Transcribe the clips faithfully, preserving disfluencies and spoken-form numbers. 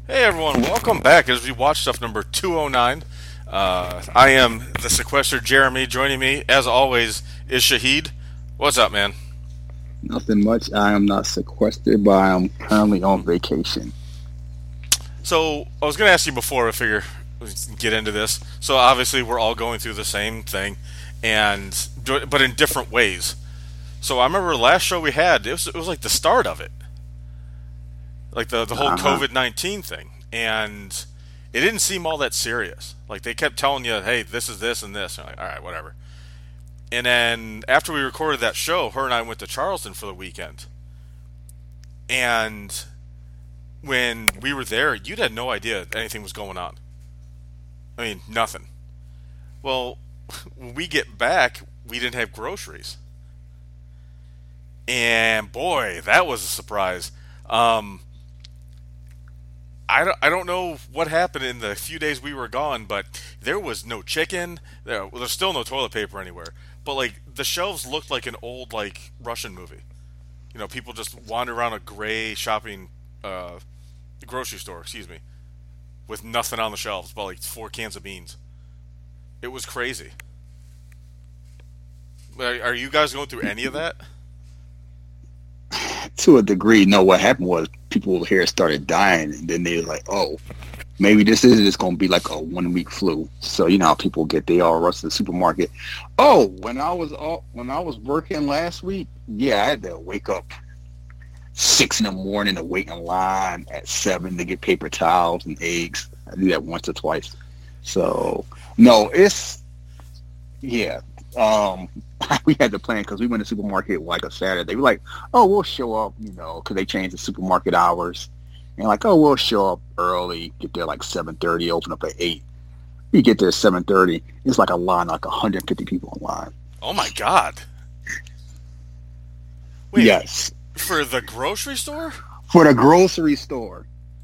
Hey everyone, welcome back as we watch stuff number two oh nine. Uh, I am the sequestered Jeremy. Joining me, as always, is Shahid. What's up, man? Nothing much. I am not sequestered, but I am currently on vacation. So, I was going to ask you before, I figure we can get into this. So, obviously, we're all going through the same thing, and but in different ways. So, I remember the last show we had, it was, it was like the start of it. Like the, the whole Uh-huh. COVID nineteen thing. And it didn't seem all that serious. Like, they kept telling you, hey, this is this and this. And you're like, all right, whatever. And then after we recorded that show, her and I went to Charleston for the weekend. And when we were there, you'd had no idea anything was going on. I mean, nothing. Well, when we get back, we didn't have groceries. And boy, that was a surprise. Um, I don't, I don't know what happened in the few days we were gone, but there was no chicken. There, well, there's still no toilet paper anywhere. But like the shelves looked like an old like Russian movie. You know, people just wander around a gray shopping uh, grocery store. Excuse me, with nothing on the shelves but like four cans of beans. It was crazy. Are, are you guys going through any of that? To a degree, no, what happened was people here started dying, and then they were like, oh, maybe this is just going to be like a one week flu. So, you know how people get, they all rush to the supermarket. Oh, when I was all, when I was working last week, yeah, I had to wake up six in the morning to wait in line at seven to get paper towels and eggs. I do that once or twice. So, no, it's, yeah. Um, we had to plan because we went to the supermarket like a Saturday. They were like, "Oh, we'll show up," you know, because they changed the supermarket hours. And like, "Oh, we'll show up early, get there like seven thirty, open up at eight." We get there at seven thirty. It's like a line, like one hundred fifty people in line. Oh my god! Wait, Yes, for the grocery store? for the grocery store.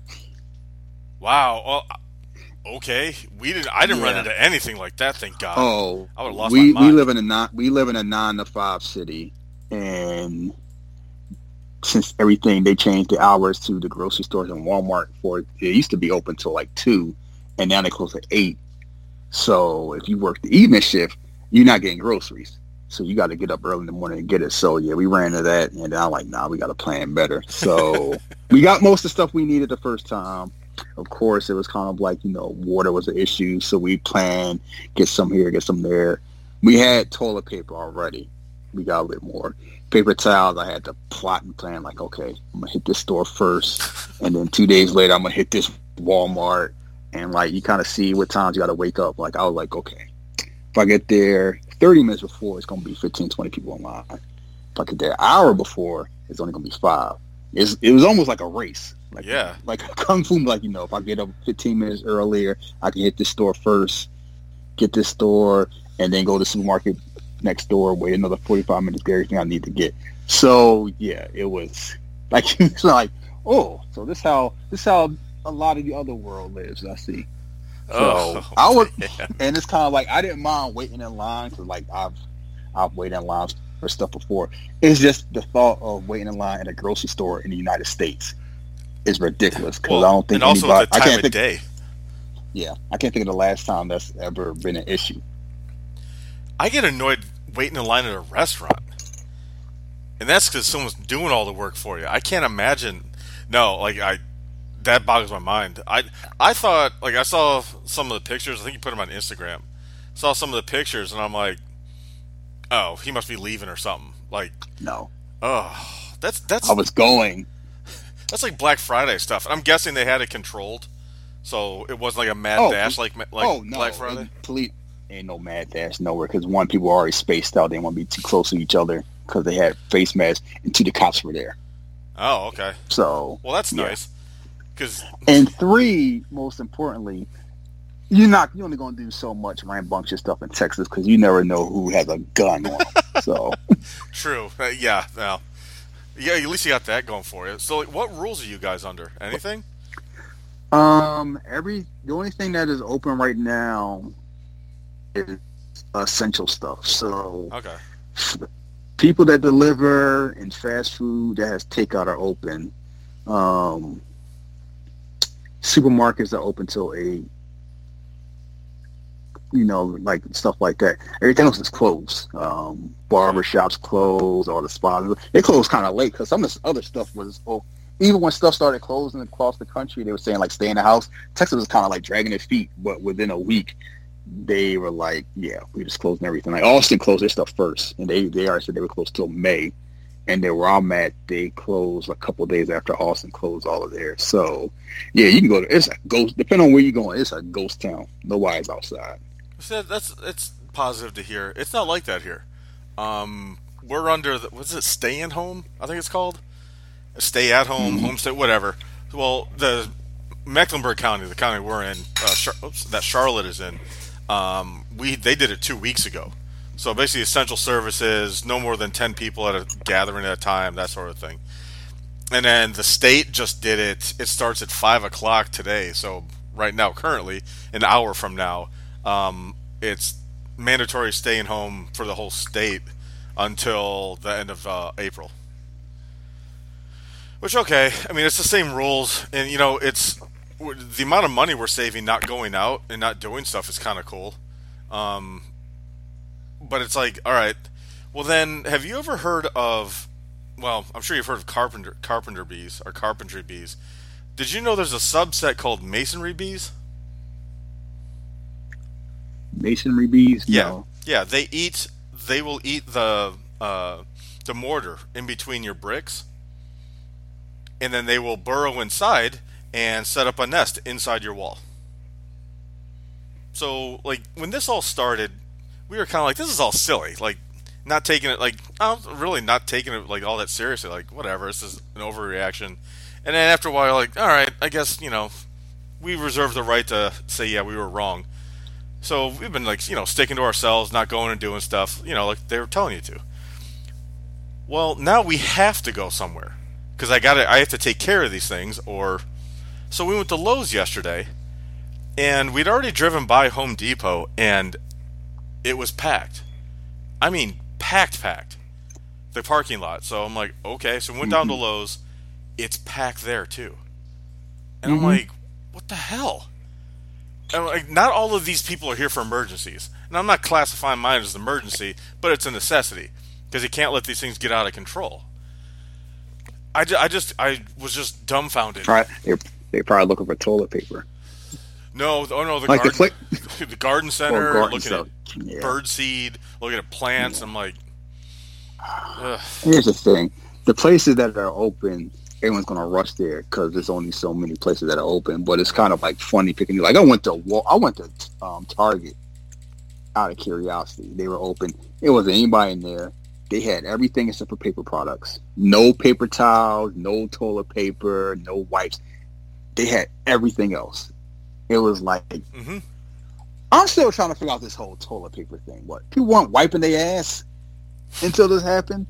Wow. Well, okay. We didn't. I didn't run Yeah. into anything like that. Thank God. Oh, I would have lost my we we mind. live in a nine we live in a nine to five city, and since everything they changed the hours to the grocery stores and Walmart for it used to be open till like two, and now they close at eight. So if you work the evening shift, you're not getting groceries. So you got to get up early in the morning and get it. So yeah, we ran into that, and then I'm like, nah, we got to plan better. So we got most of the stuff we needed the first time. Of course, it was kind of like, you know, water was an issue, so we planned get some here, get some there. We had toilet paper already. We got a bit more paper towels. I had to plot and plan like, okay, I'm gonna hit this store first, and then two days later, I'm gonna hit this Walmart, and like you kind of see what times you got to wake up. Like I was like, okay, if I get there thirty minutes before, it's gonna be fifteen, twenty people in line. If I get there an hour before, it's only gonna be five. It's, it was almost like a race, like Yeah. like kung fu. Like, you know, if I get up fifteen minutes earlier, I can hit this store first, get this store, and then go to the supermarket next door, wait another forty-five minutes, get everything I need to get. So yeah, it was like it's like, oh, so this how this how a lot of the other world lives. I see. So Oh I was, man. and it's kind of like I didn't mind waiting in line because like I've I've waited in lines for stuff before. It's just the thought of waiting in line at a grocery store in the United States is ridiculous because I Well, don't and think also the anybody. I time can't of think. day. Yeah, I can't think of the last time that's ever been an issue. I get annoyed waiting in line at a restaurant, and that's because someone's doing all the work for you. I can't imagine. No, like I. That boggles my mind. I I thought like I saw some of the pictures. I think you put them on Instagram. Saw some of the pictures, and I'm like, oh, he must be leaving or something. Like, No, oh, that's I that's was going. that's like Black Friday stuff. I'm guessing they had it controlled, so it wasn't like a mad Oh, dash like like oh no, Black Friday. it, police ain't no mad dash nowhere because one, people were already spaced out. They didn't want to be too close to each other because they had face masks, and two, the cops were there. Oh, okay. So Well, that's yeah, nice. Because and three, most importantly, you're not you're only gonna do so much rambunctious stuff in Texas because you never know who has a gun on them. So true. Uh, yeah. Now, yeah. At least you got that going for you. So, like, what rules are you guys under? Anything? um, every the only thing that is open right now is essential stuff. So Okay. people that deliver and fast food that has takeout are open. Um, supermarkets are open till eight. You know, like stuff like that. Everything else is closed. Um, barber shops closed, all the spas. They closed kind of late because some of this other stuff was, oh, even when stuff started closing across the country, they were saying like stay in the house. Texas was kind of like dragging their feet, but within a week, they were like, yeah, we just closing everything. Like Austin closed their stuff first, and they they already said they were closed till May. And then where I'm at, they closed a couple of days after Austin closed all of theirs. So, yeah, you can go to, it's a ghost, depending on where you're going, it's a ghost town. Nobody's outside. So that's it's positive to hear. It's not like that here. Um, we're under the, what's it? Stay at home, I think it's called. Stay at home, mm-hmm. homestay, whatever. Well, the Mecklenburg County, the county we're in, uh, Char- oops, that Charlotte is in, um, we they did it two weeks ago. So basically, essential services, no more than ten people at a gathering at a time, that sort of thing. And then the state just did it. It starts at five o'clock today. So right now, currently, an hour from now. Um, it's mandatory staying home for the whole state until the end of uh, April. Which, okay, I mean, it's the same rules, and, you know, it's the amount of money we're saving not going out and not doing stuff is kind of cool. Um, but it's like, all right, well then, have you ever heard of, well, I'm sure you've heard of carpenter carpenter bees, or carpentry bees. Did you know there's a subset called masonry bees? Masonry bees? Yeah, no. yeah. They eat. They will eat the uh, the mortar in between your bricks, and then they will burrow inside and set up a nest inside your wall. So, like when this all started, we were kind of like, "This is all silly." Like, not taking it like, I'm really not taking it like all that seriously. Like, whatever. This is an overreaction. And then after a while, like, all right, I guess you know, we reserve the right to say, yeah, we were wrong. So we've been like, you know, sticking to ourselves, not going and doing stuff, you know, like they were telling you to. Well, now we have to go somewhere because I got I have to take care of these things. Or so we went to Lowe's yesterday, and we'd already driven by Home Depot, and it was packed. I mean, packed, packed. The parking lot. So I'm like, okay. So we went down to Lowe's. It's packed there too, and mm-hmm. I'm like, what the hell? And like, not all of these people are here for emergencies. And I'm not classifying mine as an emergency, but it's a necessity because you can't let these things get out of control. I, ju- I just I was just dumbfounded. Right, they're they're probably looking for toilet paper. No, oh no, the like garden, the, fl- the garden center, garden looking stuff. at Yeah. bird seed, looking at plants. Yeah. I'm like, ugh. Here's the thing: the places that are open, everyone's gonna rush there because there's only so many places that are open. But it's kind of like funny picking. Like I went to I went to um, Target out of curiosity. They were open. It wasn't anybody in there. They had everything except for paper products. No paper towels, no toilet paper, no wipes. They had everything else. It was like mm-hmm. I'm still trying to figure out this whole toilet paper thing. What, people weren't wiping their ass until this happened?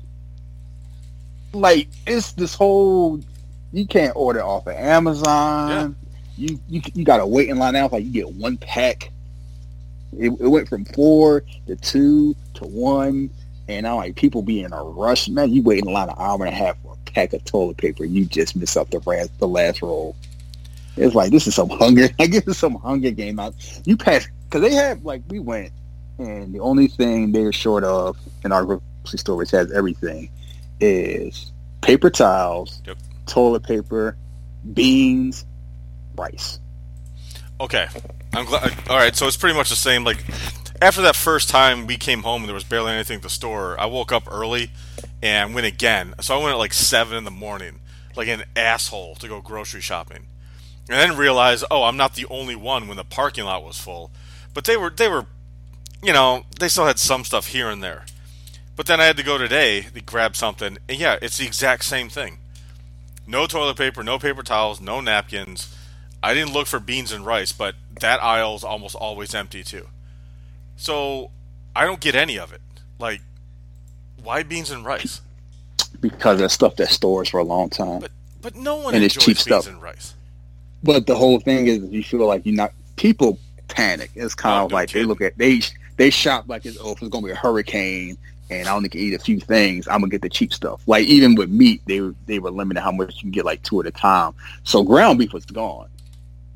Like, it's this whole, you can't order off of Amazon. Yeah. You, you you got to wait in line now. It's like you get one pack. It, it went from four to two to one. And I'm like, people be in a rush. Man, you wait in line an hour and a half for a pack of toilet paper. You just miss up the last, the last roll. It's like, this is some hunger. I guess it's some hunger game out. You pass, because they have, like, we went, and the only thing they're short of in our grocery store, which has everything, is paper towels, yep. toilet paper, beans, rice. Okay. I'm glad. All right, so it's pretty much the same. Like, after that first time we came home and there was barely anything at the store, I woke up early and went again. So I went at like seven in the morning, like an asshole, to go grocery shopping. And then realized, oh, I'm not the only one when the parking lot was full. But they were, they were, you know, they still had some stuff here and there. But then I had to go today to grab something. And yeah, it's the exact same thing. No toilet paper, no paper towels, no napkins. I didn't look for beans and rice, but that aisle's almost always empty too. So I don't get any of it. Like, why beans and rice? Because that's stuff that stores for a long time. But but no one and enjoys it's cheap beans stuff. and rice. But the whole thing is, you feel like you're not. People panic. It's kind Oh, of no like kidding. they look at they they shop like it's oh, if it's gonna be a hurricane and I only can eat a few things, I'm gonna get the cheap stuff. Like even with meat, they they were limited how much you can get, like two at a time. So ground beef was gone.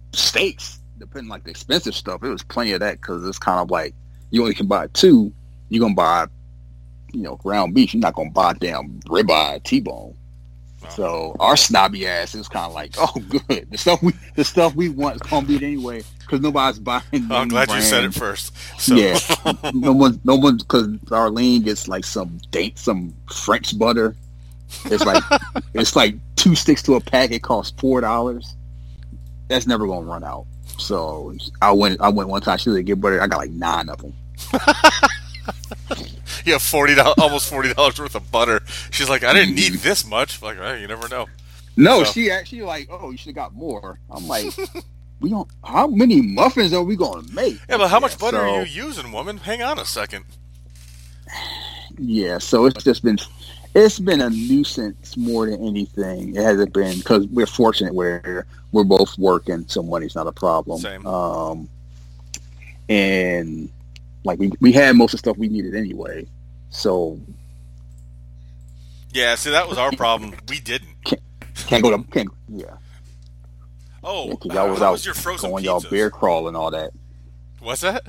steaks, depending like the expensive stuff, it was plenty of that because it's kind of like you only can buy two. You're gonna buy, you know, ground beef. You're not gonna buy damn ribeye, T-bone. Wow. So our snobby ass is kind of like, oh, good. The stuff we the stuff we want is gonna be it anyway because nobody's buying. Oh, I'm glad brand. You said it first. So. Yeah, no one, no one, because Arlene gets like some date, some French butter. It's like it's like two sticks to a pack. It costs four dollars. That's never gonna run out. So I went. I went one time. She was like, "Get butter." I got like nine of them. You have forty dollars, almost forty dollars worth of butter. She's like, "I didn't need this much." Like, well, you never know. No, so. She actually like, "Oh, you should have got more." I'm like, "We don't. How many muffins are we gonna make?" Yeah, but how much yeah, butter so, are you using, woman? Hang on a second. Yeah, so it's just been. It's been a nuisance more than anything. It hasn't been because we're fortunate where we're both working, so money's not a problem. Same. Um, and like we we had most of the stuff we needed anyway. So yeah, see that was our problem. We didn't. Can't, can't go to can't yeah. Oh, yeah, how, y'all was how out was your frozen going pizzas? Y'all bear crawl and all that. What's that?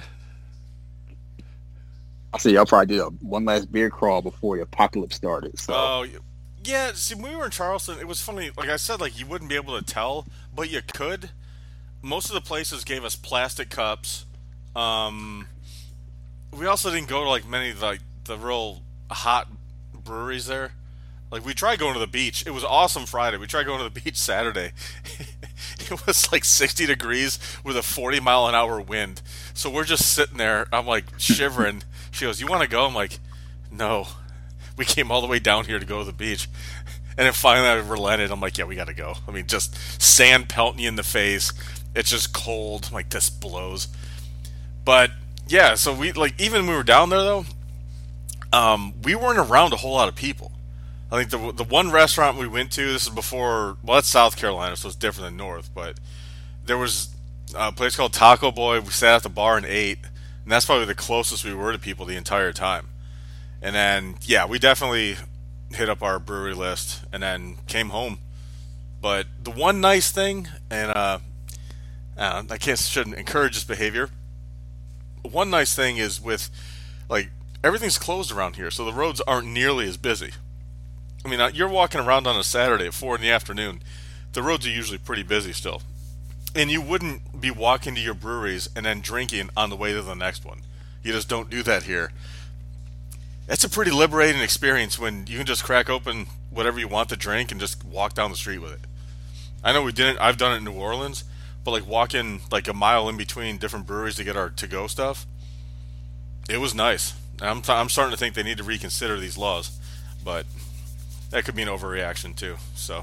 I said y'all probably did a one last beer crawl before the apocalypse started. So. Oh, yeah. See, when we were in Charleston, it was funny. Like I said, like you wouldn't be able to tell, but you could. Most of the places gave us plastic cups. Um, we also didn't go to like many of like the real hot breweries there. Like we tried going to the beach. It was awesome Friday. We tried going to the beach Saturday. It was like sixty degrees with a forty mile an hour wind. So we're just sitting there. I'm like shivering. She goes, "You want to go?" I'm like, "No." We came all the way down here to go to the beach. And then finally I relented. I'm like, "Yeah, we got to go." I mean, just sand pelting you in the face. It's just cold. I'm like, this blows. But yeah, so we like even when we were down there though, um, we weren't around a whole lot of people. I think the the one restaurant we went to, this is before, well, that's South Carolina, so it's different than North, but there was a place called Taco Boy. We sat at the bar and ate, and that's probably the closest we were to people the entire time. And then, yeah, we definitely hit up our brewery list and then came home. But the one nice thing, and uh, uh, I can't shouldn't encourage this behavior. One nice thing is with, like, everything's closed around here, so the roads aren't nearly as busy. I mean, you're walking around on a Saturday at four in the afternoon. The roads are usually pretty busy still. And you wouldn't be walking to your breweries and then drinking on the way to the next one. You just don't do that here. It's a pretty liberating experience when you can just crack open whatever you want to drink and just walk down the street with it. I know we didn't, I've done it in New Orleans, but like walking like a mile in between different breweries to get our to-go stuff, it was nice. I'm, I'm starting to think they need to reconsider these laws, but that could be an overreaction too. So,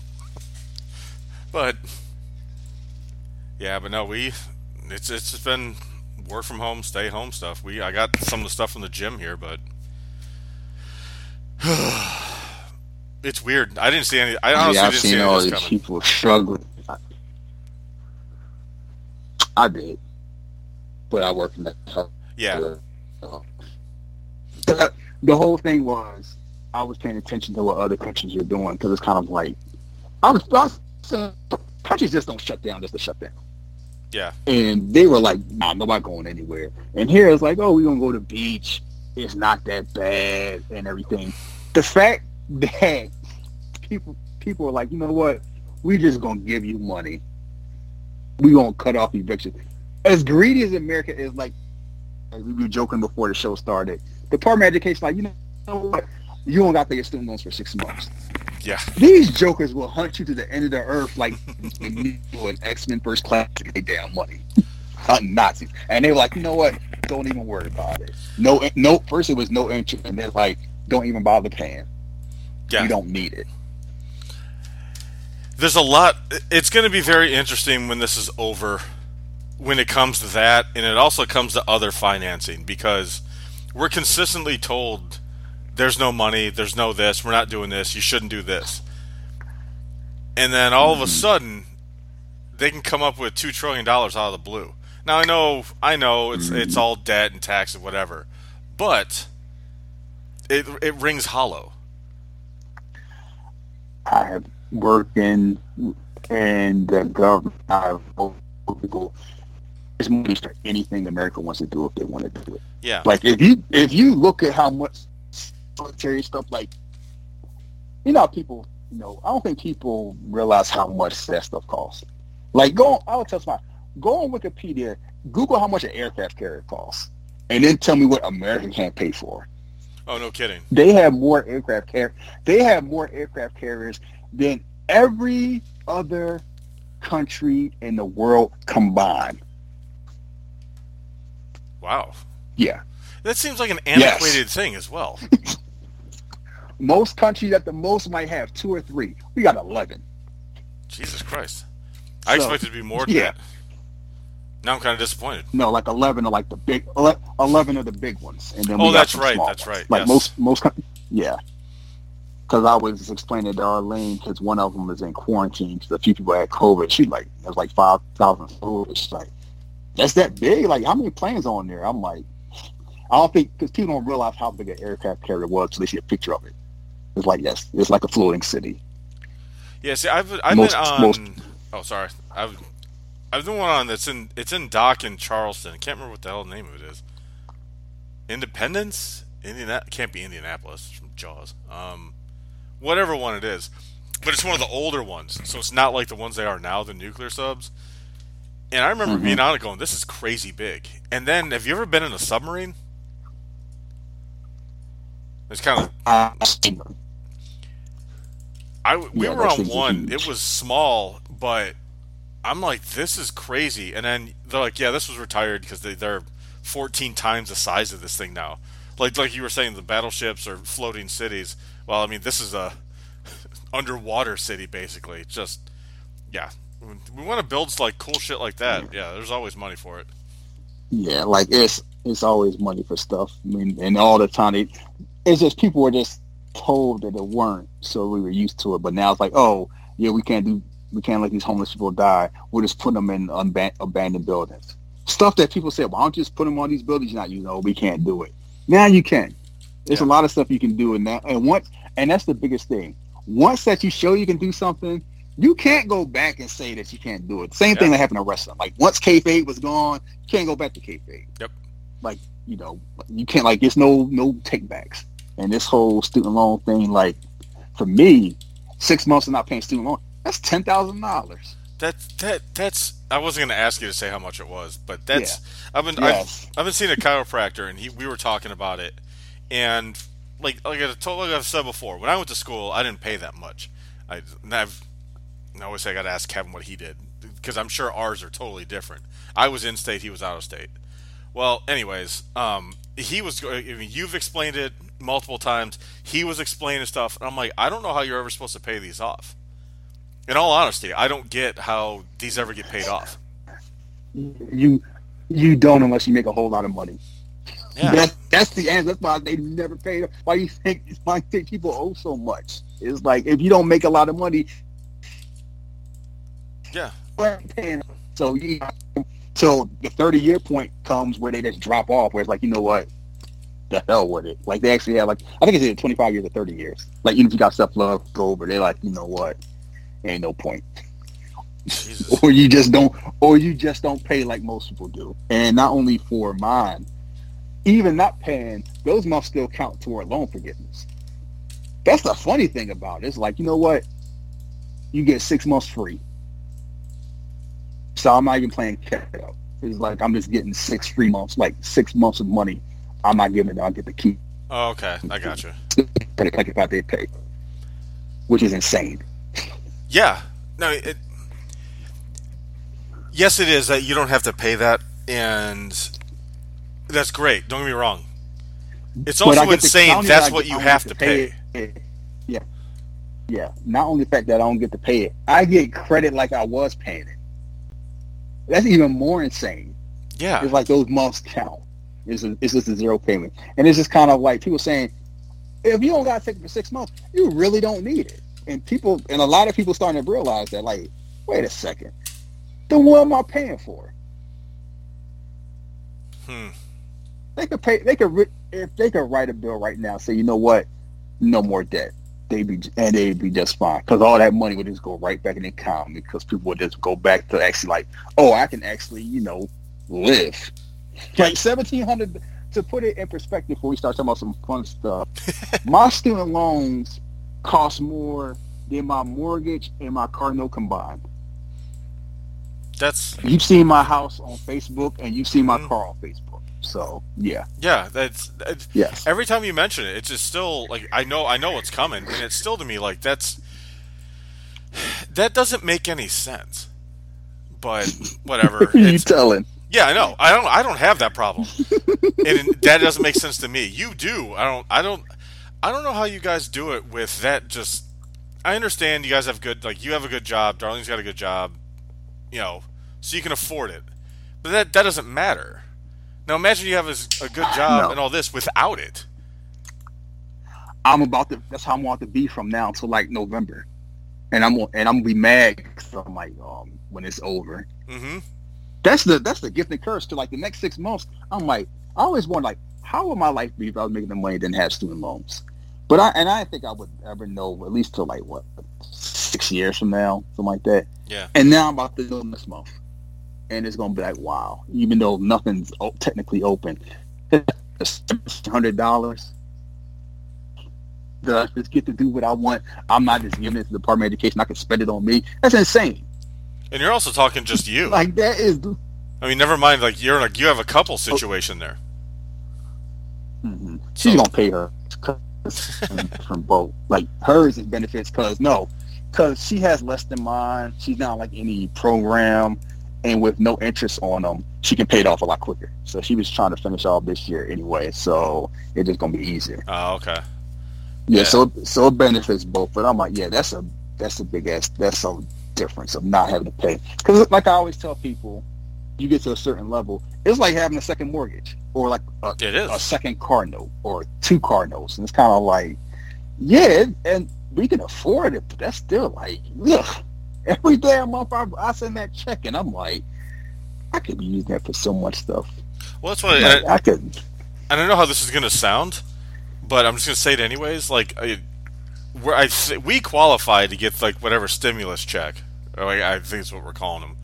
but yeah, but no, we it's it's just been work from home, stay home stuff. We I got some of the stuff from the gym here, but it's weird. I didn't see any. I honestly yeah, I've didn't seen see any all of this these coming. people struggling. I did, but I work in that. Yeah. The, the whole thing was I was paying attention to what other countries were doing because it's kind of like I was, I was saying, countries just don't shut down just to shut down. Yeah. And they were like, "Nah, nobody going anywhere." And here it's like, "Oh, we're gonna go to the beach. It's not that bad and everything." The fact that people people are like, "You know what? We just gonna give you money. We gonna cut off eviction." As greedy as America is, like as we were joking before the show started, the Department of Education, like, you know what? You don't got to pay your student loans for six months. Yeah. These jokers will hunt you to the end of the earth like an X-Men First Class to get damn money. Hunting Nazis. And they were like, "You know what? Don't even worry about it. No, no. First it was no interest, and they're like, don't even bother paying. Yeah. You don't need it." There's a lot. It's going to be very interesting when this is over, when it comes to that, and it also comes to other financing, because we're consistently told there's no money, there's no this, we're not doing this, you shouldn't do this. And then all of a sudden, they can come up with two trillion dollars out of the blue. Now, I know I know it's it's all debt and tax and whatever, but it it rings hollow. I have worked in in the government. I've worked people, there's money for anything America wants to do if they want to do it. Yeah. Like if you if you look at how much military stuff, like you know, how people, you know, I don't think people realize how much that stuff costs. Like go, on, I'll tell you, go on Wikipedia, Google how much an aircraft carrier costs, and then tell me what America can't pay for. Oh, no kidding. They have more aircraft car. They have more aircraft carriers than every other country in the world combined. Wow. Yeah. That seems like an antiquated yes. thing as well. Most countries at the most might have two or three. We got eleven. Jesus Christ. I so, expected to be more than yeah. that. Now I'm kind of disappointed. No, like eleven are like the big, eleven are the big ones, and then oh, we that's got right, small that's ones. right. Like yes. most, most, yeah. Because I was explaining to Arlene, because one of them was in quarantine because a few people had COVID. She like, it was like five thousand COVID. She's like, that's that big? Like, how many planes on there? I'm like, I don't think, because people don't realize how big an aircraft carrier was until they see a picture of it. It's like, yes, it's like a floating city. Yeah, see, I've, I've most, been on, most, oh, sorry. I've, I've been one on that's in, it's in dock in Charleston. I can't remember what the hell the name of it is. Independence? Indiana, can't be Indianapolis. It's from Jaws. Um, whatever one it is. But it's one of the older ones, so it's not like the ones they are now, the nuclear subs. And I remember mm-hmm. being on it going, this is crazy big. And then, have you ever been in a submarine? It's kind of... Uh, I, we yeah, were on one. It was small, but I'm like, this is crazy. And then they're like, yeah, this was retired because they, they're fourteen times the size of this thing now. Like like you were saying, the battleships are floating cities. Well, I mean, this is a underwater city, basically. Just, yeah. We want to build like cool shit like that. Yeah, there's always money for it. Yeah, like it's it's always money for stuff. I mean, and all the time, it, it's just people were just told that it weren't, so we were used to it. But now it's like, oh, yeah, we can't do, we can't let these homeless people die. We'll just put them in unban- abandoned buildings. Stuff that people say, why don't you just put them on these buildings? You're not, you know, we can't do it. Now you can. There's yeah. a lot of stuff you can do in that, and once, and that's the biggest thing. Once that you show you can do something, you can't go back and say that you can't do it. Same yeah. thing that happened to wrestling. Like once kayfabe was gone, you can't go back to kayfabe. Yep. Like, you know, you can't, like, there's no no takebacks. And this whole student loan thing, like, for me, six months of not paying student loan, that's ten thousand dollars. That that that's. I wasn't going to ask you to say how much it was, but that's. Yeah. I've been yes. I've, I've been seeing a chiropractor, and he we were talking about it, and like like I told like I've said before, when I went to school, I didn't pay that much. I I've I always say I got to ask Kevin what he did because I'm sure ours are totally different. I was in state, he was out of state. Well, anyways, um, he was. I mean, you've explained it multiple times. He was explaining stuff, and I'm like, I don't know how you're ever supposed to pay these off. In all honesty, I don't get how these ever get paid off. You you don't unless you make a whole lot of money. Yeah. That's that's the answer. That's why they never pay. Why you think why you think people owe so much? It's like if you don't make a lot of money, yeah. So you so the thirty year point comes where they just drop off. Where it's like, you know what, the hell with it. Like they actually have like I think it's either twenty five years or thirty years. Like even if you got stuff left over, they're like, you know what, ain't no point. Jesus. or you just don't, or you just don't pay like most people do. And not only for mine, even not paying, those months still count toward loan forgiveness. That's the funny thing about it. It's like, you know what, you get six months free. So I'm not even playing catch up. It's like I'm just getting six free months, like six months of money. I'm not giving it. I'll get the key. Oh, okay, I got you. Like if I did pay, which is insane. Yeah. No. It, yes, it is that you don't have to pay that, and that's great. Don't get me wrong. It's also insane. That's what you have to pay. pay. Yeah. Yeah. Not only the fact that I don't get to pay it, I get credit like I was paying it. That's even more insane. Yeah. It's like those months count. It's, a, it's just a zero payment. And it's just kind of like people saying, if you don't got to take it for six months, you really don't need it. And people, and a lot of people starting to realize that, like, wait a second. Then what am I paying for? Hmm. They could pay, they could, if they could write a bill right now, say, you know what, no more debt. They'd be and they'd be just fine because all that money would just go right back in the economy because people would just go back to actually like, oh, I can actually, you know, live. Like seventeen hundred. To put it in perspective, before we start talking about some fun stuff, my student loans cost more than my mortgage and my car note combined. That's You've seen my house on Facebook and you've seen my mm-hmm. car on Facebook. So yeah, yeah. That's, that's yes. Every time you mention it, it's just still like I know I know what's coming, and it's still to me like that's that doesn't make any sense. But whatever. Who are you telling? Yeah, I know. I don't. I don't have that problem, and that doesn't make sense to me. You do. I don't. I don't. I don't know how you guys do it with that. Just, I understand you guys have good. Like you have a good job. Darlene's got a good job. You know, so you can afford it. But that that doesn't matter. Now imagine you have a, a good job No. and all this without it. I'm about to. That's how I'm about to be from now until like November, and I'm and I'm gonna be mad because I'm like, um, when it's over. Mm-hmm. That's the that's the gift and curse to like the next six months. I'm like, I always wonder like, how would my life be if I was making the money and didn't have student loans? But I and I didn't think I would ever know at least till like what six years from now, something like that. Yeah. And now I'm about to know next month, and it's gonna be like, wow. Even though nothing's o- technically open, hundred dollars. I just get to do what I want. I'm not just giving it to the Department of Education. I can spend it on me. That's insane. And you're also talking just you. Like that is. I mean, never mind. Like you're like you have a couple situation there. Mm-hmm. She's So- gonna pay her from both. Like hers is benefits because no, because she has less than mine. She's not like any program, and with no interest on them, she can pay it off a lot quicker. So she was trying to finish off this year anyway. So it's just gonna be easier. Oh, okay. Yeah. Yeah. So so it benefits both. But I'm like, yeah, that's a that's a big ass. That's a difference of not having to pay. Because like I always tell people, you get to a certain level, it's like having a second mortgage or like a, It is. a second car note or two car notes. And it's kind of like, yeah, and we can afford it, but that's still like, ugh. Every damn month I, I send that check and I'm like, I could be using that for so much stuff. Well, that's what. Like, I, I could. and I don't know how this is going to sound, but I'm just going to say it anyways. Like, I, we're, I th- we qualify to get like whatever stimulus check, or like, I think it's what we're calling them.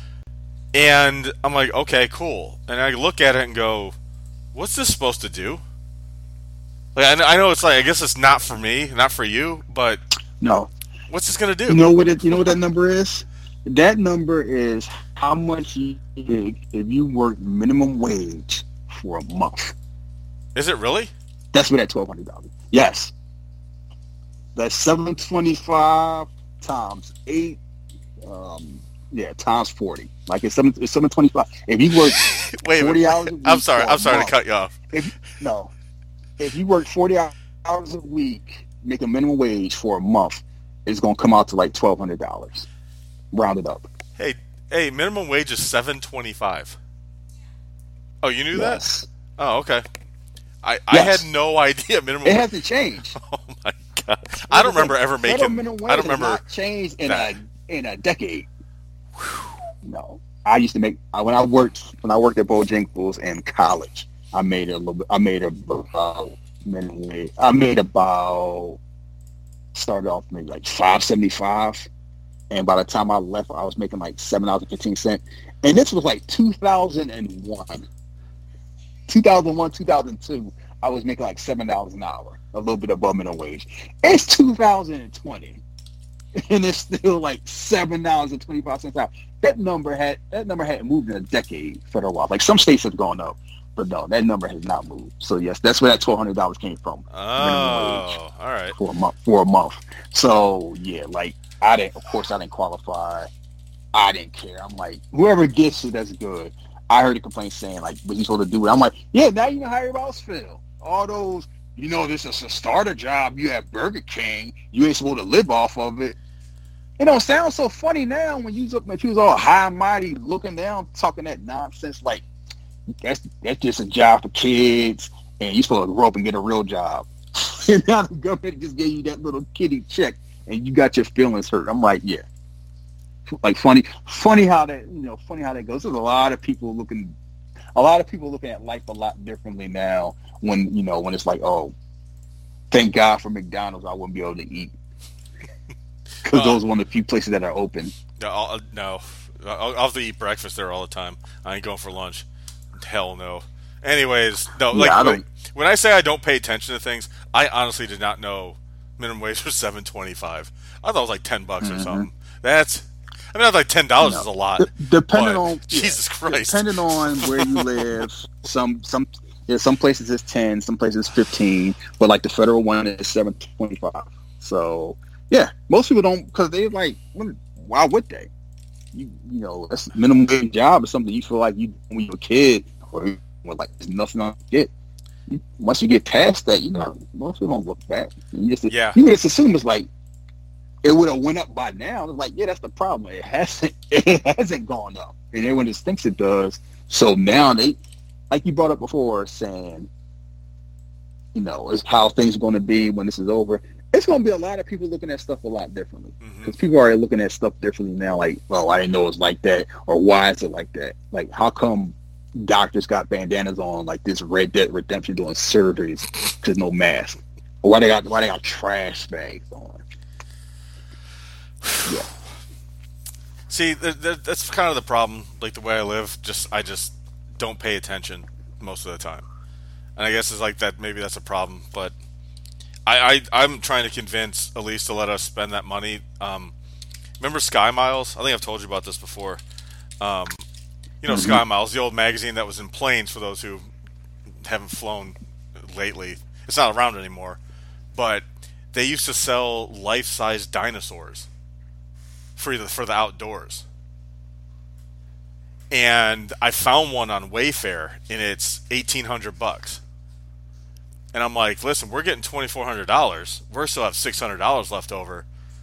And I'm like, okay, cool. And I look at it and go, what's this supposed to do? Like, I know, I know it's like, I guess it's not for me, not for you, but No. what's this going to do? You know what it, you know what that number is? That number is how much you make if you work minimum wage for a month. Is it really? That's what that twelve hundred dollars. Yes. That's seven twenty five times eight. Um, yeah, times forty. Like it's seven. It's seven twenty five. If you work Wait, forty wait, hours a week, I'm sorry. for a I'm sorry month, to cut you off. If no, if you work forty hours a week, make a minimum wage for a month, it's gonna come out to like twelve hundred dollars, rounded up. Hey, hey, minimum wage is seven twenty-five. Oh, you knew Yes. that? Oh, okay. I, I Yes. had no idea minimum. It hasn't changed. Oh my god! I don't remember ever Federal making. minimum wage I don't has remember. not changed in that. a in a decade. No, I used to make I, when I worked when I worked at Bojangles in college. I made a little. bit- I made a about minimum wage. I made about started off maybe like five seventy five, and by the time I left, I was making like seven dollars and fifteen cent. And this was like two thousand and one, two thousand one, two thousand two. I was making like seven dollars an hour, a little bit above minimum wage. It's two thousand and twenty, and it's still like seven dollars and twenty five cents an hour. That number had that number hadn't moved in a decade federal-wide. Like some states have gone up, but no, that number has not moved. So yes, that's where that twelve hundred dollars came from. Oh, all right. For a month. For a month. So yeah, like I didn't. Of course, I didn't qualify. I didn't care. I'm like, whoever gets it, that's good. I heard a complaint saying like, "What you supposed to do?" it? I'm like, yeah, now you know how everybody else feel. All those, you know, this is a starter job. You have Burger King. You ain't supposed to live off of it. You know, it sounds so funny now when you look, if you was all high and mighty, looking down, talking that nonsense. Like that's that's just a job for kids, and you supposed to grow up and get a real job. And now the government just gave you that little kiddie check, and you got your feelings hurt. I'm like, yeah, like funny, funny how that you know, funny how that goes. There's a lot of people looking, a lot of people looking at life a lot differently now. When you know, when it's like, oh, Thank God for McDonald's. I wouldn't be able to eat because Uh, those are one of the few places that are open. no, I'll, no. I'll, I'll have to eat breakfast there all the time. I ain't going for lunch. Hell no. Anyways, no. Like Yeah, I when, don't. when I say I don't pay attention to things, I honestly did not know minimum wage was seven twenty five. I thought it was like ten bucks or Mm-hmm. something. That's. I mean, I like ten dollars No. is a lot, D- depending but on yeah, Jesus Christ. depending on where you live, some some yeah, some places it's ten, some places fifteen, but like the federal one is seven twenty five. So yeah, most people don't because they like when- why would they? You you know that's minimum wage job is something you feel like you when you're a kid or you were like there's nothing else to get. You- Once you get past that, you know most people don't look back. You just Yeah. you just assume it's like it would have went up by now. It's like, yeah, that's the problem. It hasn't. It hasn't gone up, and everyone just thinks it does. So now they, like you brought up before, saying, you know, is how things are going to be when this is over. It's going to be a lot of people looking at stuff a lot differently Mhm. because people are looking at stuff differently now. Like, well, I didn't know it was like that, or why is it like that? Like, how come doctors got bandanas on like this Red Dead Redemption doing surgeries because no mask? Or why they got why they got trash bags on? Yeah. See, th- th- that's kind of the problem. Like the way I live, just I just don't pay attention most of the time, and I guess it's like that. Maybe that's a problem, but I, I I'm trying to convince Elise to let us spend that money. Um, remember Sky Miles? I think I've told you about this before. Um, you know, Mhm. Sky Miles, the old magazine that was in planes for those who haven't flown lately. It's not around anymore, but they used to sell life-size dinosaurs for the for the outdoors. And I found one on Wayfair, and it's eighteen hundred bucks. And I'm like, listen, we're getting twenty four hundred dollars. We still have six hundred dollars left over.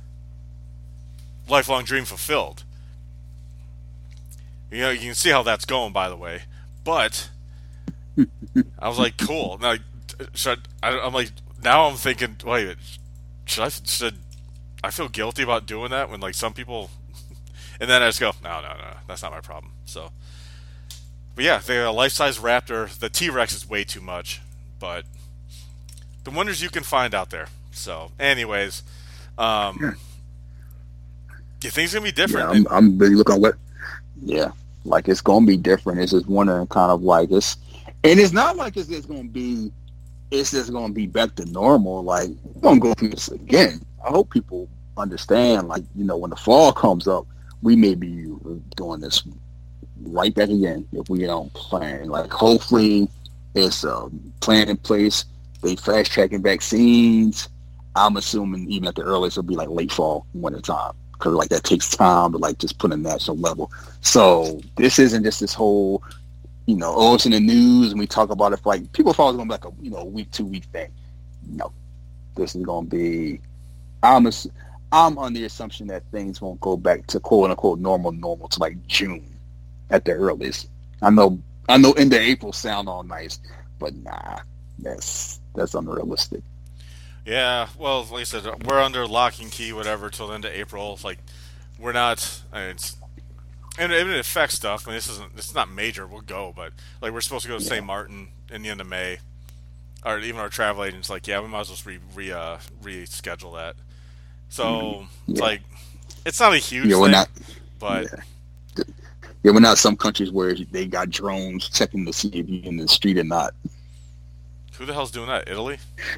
Lifelong dream fulfilled. You know, you can see how that's going, by the way. But I was like, cool. Now, should I, I'm like, now I'm thinking, wait, should I should I feel guilty about doing that when like some people, and then I just go, no, no, no, that's not my problem. So, but yeah, the life-size raptor, the T-Rex is way too much, but the wonders you can find out there. So, anyways, um, Yeah. you think it's gonna be Yeah, different? I'm, I'm really looking at what. Yeah, like it's gonna be different. It's just wondering, kind of like it's, and it's not like it's just gonna be. It's just gonna be back to normal. Like we're gonna go through this again. I hope people understand. Like you know, when the fall comes up, we may be doing this right back again if we don't plan. Like hopefully, it's a plan in place. They fast tracking vaccines. I'm assuming even at the earliest it'll be like late fall, winter time. Because like that takes time to like just put a national level. So this isn't just this whole, you know, oh it's in the news and we talk about it for like people thought it was gonna be like a you know week two week thing. No, this is gonna be. I'm ass- I'm on the assumption that things won't go back to quote unquote normal normal to like June at the earliest. I know I know end of April sound all nice, but nah, that's that's unrealistic. Yeah, well, like I said, we're under lock and key, whatever, till the end of April. Like, we're not. I mean, it's, and it affects stuff. I mean, this isn't. It's not major. We'll go, but like we're supposed to go to Yeah. Saint Martin in the end of May, or even our travel agent's like, yeah, we might as well re, re uh, reschedule that. So it's Yeah. like, it's not a huge Yeah, we're thing, not. but Yeah. Yeah, we're not some countries where they got drones checking to see if you're in the street or not. who the hell's doing that? Italy?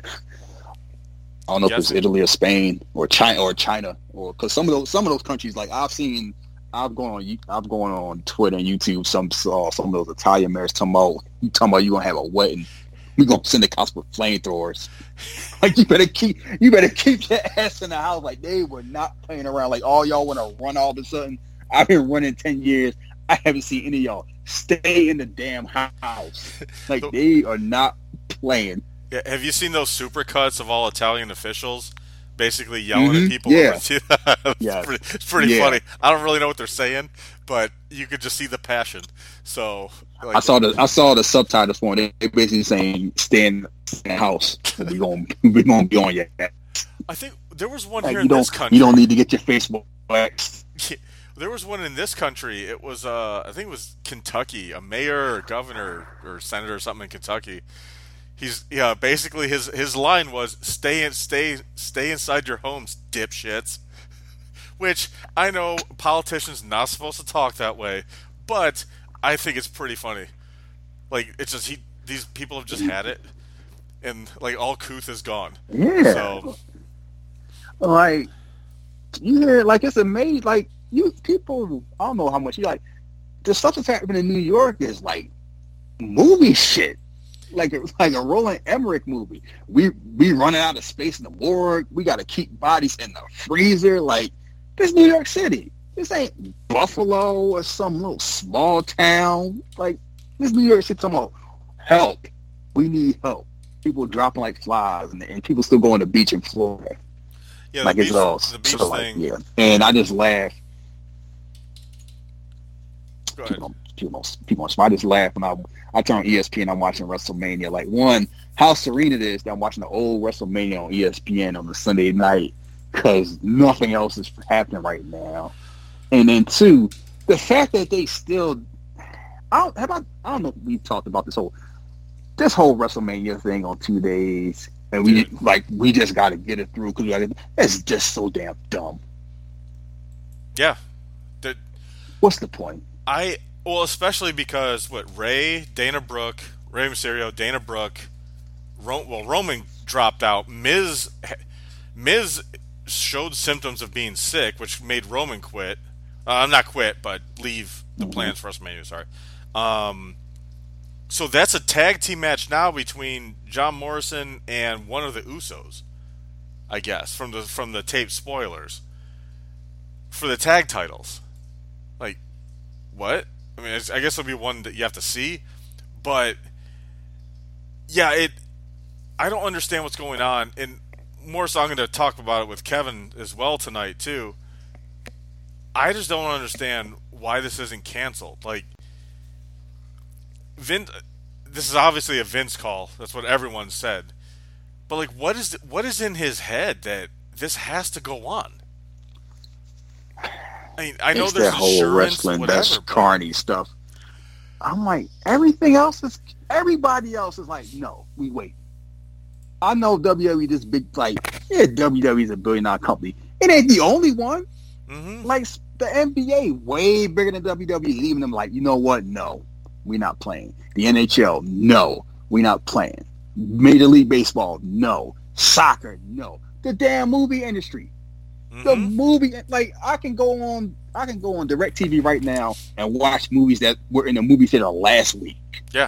I don't know if it's Guessing? Italy or Spain or China or China or because some of those some of those countries like I've seen I've gone on You- I've gone on Twitter and YouTube some saw some of those Italian mayors talking about you talking about you gonna have a wedding. We gonna send the cops with flamethrowers. Like you better keep you better keep your ass in the house. Like they were not playing around. Like all y'all want to run all of a sudden. I've been running ten years. I haven't seen any of y'all stay in the damn house. Like they are not playing. Yeah, have you seen those supercuts of all Italian officials basically yelling Mhm, at people? yeah. Over it's, Yes. pretty, it's pretty Yeah. funny. I don't really know what they're saying, but you could just see the passion. So like, I saw the I saw the subtitles for it. They basically saying stay in the house. We gonna we gonna be on your ass. I think there was one Like, here you in this don't country. you don't need to get your Facebook waxed. There was one in this country. It was uh, I think it was Kentucky. A mayor or governor or senator or something in Kentucky. He's yeah. Basically, his his line was "Stay in, stay stay inside your homes, dipshits." Which I know politicians not supposed to talk that way, but I think it's pretty funny. Like it's just he these people have just had it, and like all couth is gone. Yeah. So like you hear like it's amazing. Like you people, I don't know how much you like. The stuff that's happening in New York is like movie shit. Like a, like a Roland Emmerich movie. We we running out of space in the morgue. We got to keep bodies in the freezer. Like this New York City. This ain't Buffalo or some little small town. Like this New York City. Talking about help. We need help. People dropping like flies, and, and people still going to the beach in Florida. yeah, Like the it's beach, all the beach so thing. like, yeah. And I just laugh. Go ahead. People, people, people, I just laugh when I I turn on E S P N. I'm watching WrestleMania. Like one, how serene it is that I'm watching the old WrestleMania on E S P N on a Sunday night because nothing else is happening right now. And then two, the fact that they still, I don't have I, I don't know. If we talked about this whole this whole WrestleMania thing on two days, and we like we just got to get it through because like, it's just so damn dumb. Yeah. The, What's the point? I well, especially because what Ray, Dana Brooke, Rey Mysterio, Dana Brooke, Ro, well Roman dropped out. Miz, Miz showed symptoms of being sick, which made Roman quit. Uh, not quit, but leave the mm-hmm. plans for WrestleMania. Sorry. Um, so that's a tag team match now between John Morrison and one of the Usos, I guess from the from the tape spoilers for the tag titles. Like, what? I mean, it's, I guess it'll be one that you have to see, but yeah, it. I don't understand what's going on, and more so, I'm going to talk about it with Kevin as well tonight too. I just don't understand why this isn't canceled. Like, Vince, this is obviously a Vince call. That's what everyone said. But like, what is what is in his head that this has to go on? I mean, I know it's there's that whole insurance, wrestling, whatever, that's but carny stuff. I'm like, everything else is, everybody else is like, no, we wait. I know W W E, this big, like, yeah, W W E is a billion dollar company. It ain't the only one. Mm-hmm. Like, the N B A, way bigger than W W E, leaving them like, you know what? No, we're not playing. The N H L, no, we're not playing. Major League Baseball, no. Soccer, no. The damn movie industry. The mm-hmm. movie, like, I can go on, I can go on DirecTV right now and watch movies that were in the movie theater last week. Yeah.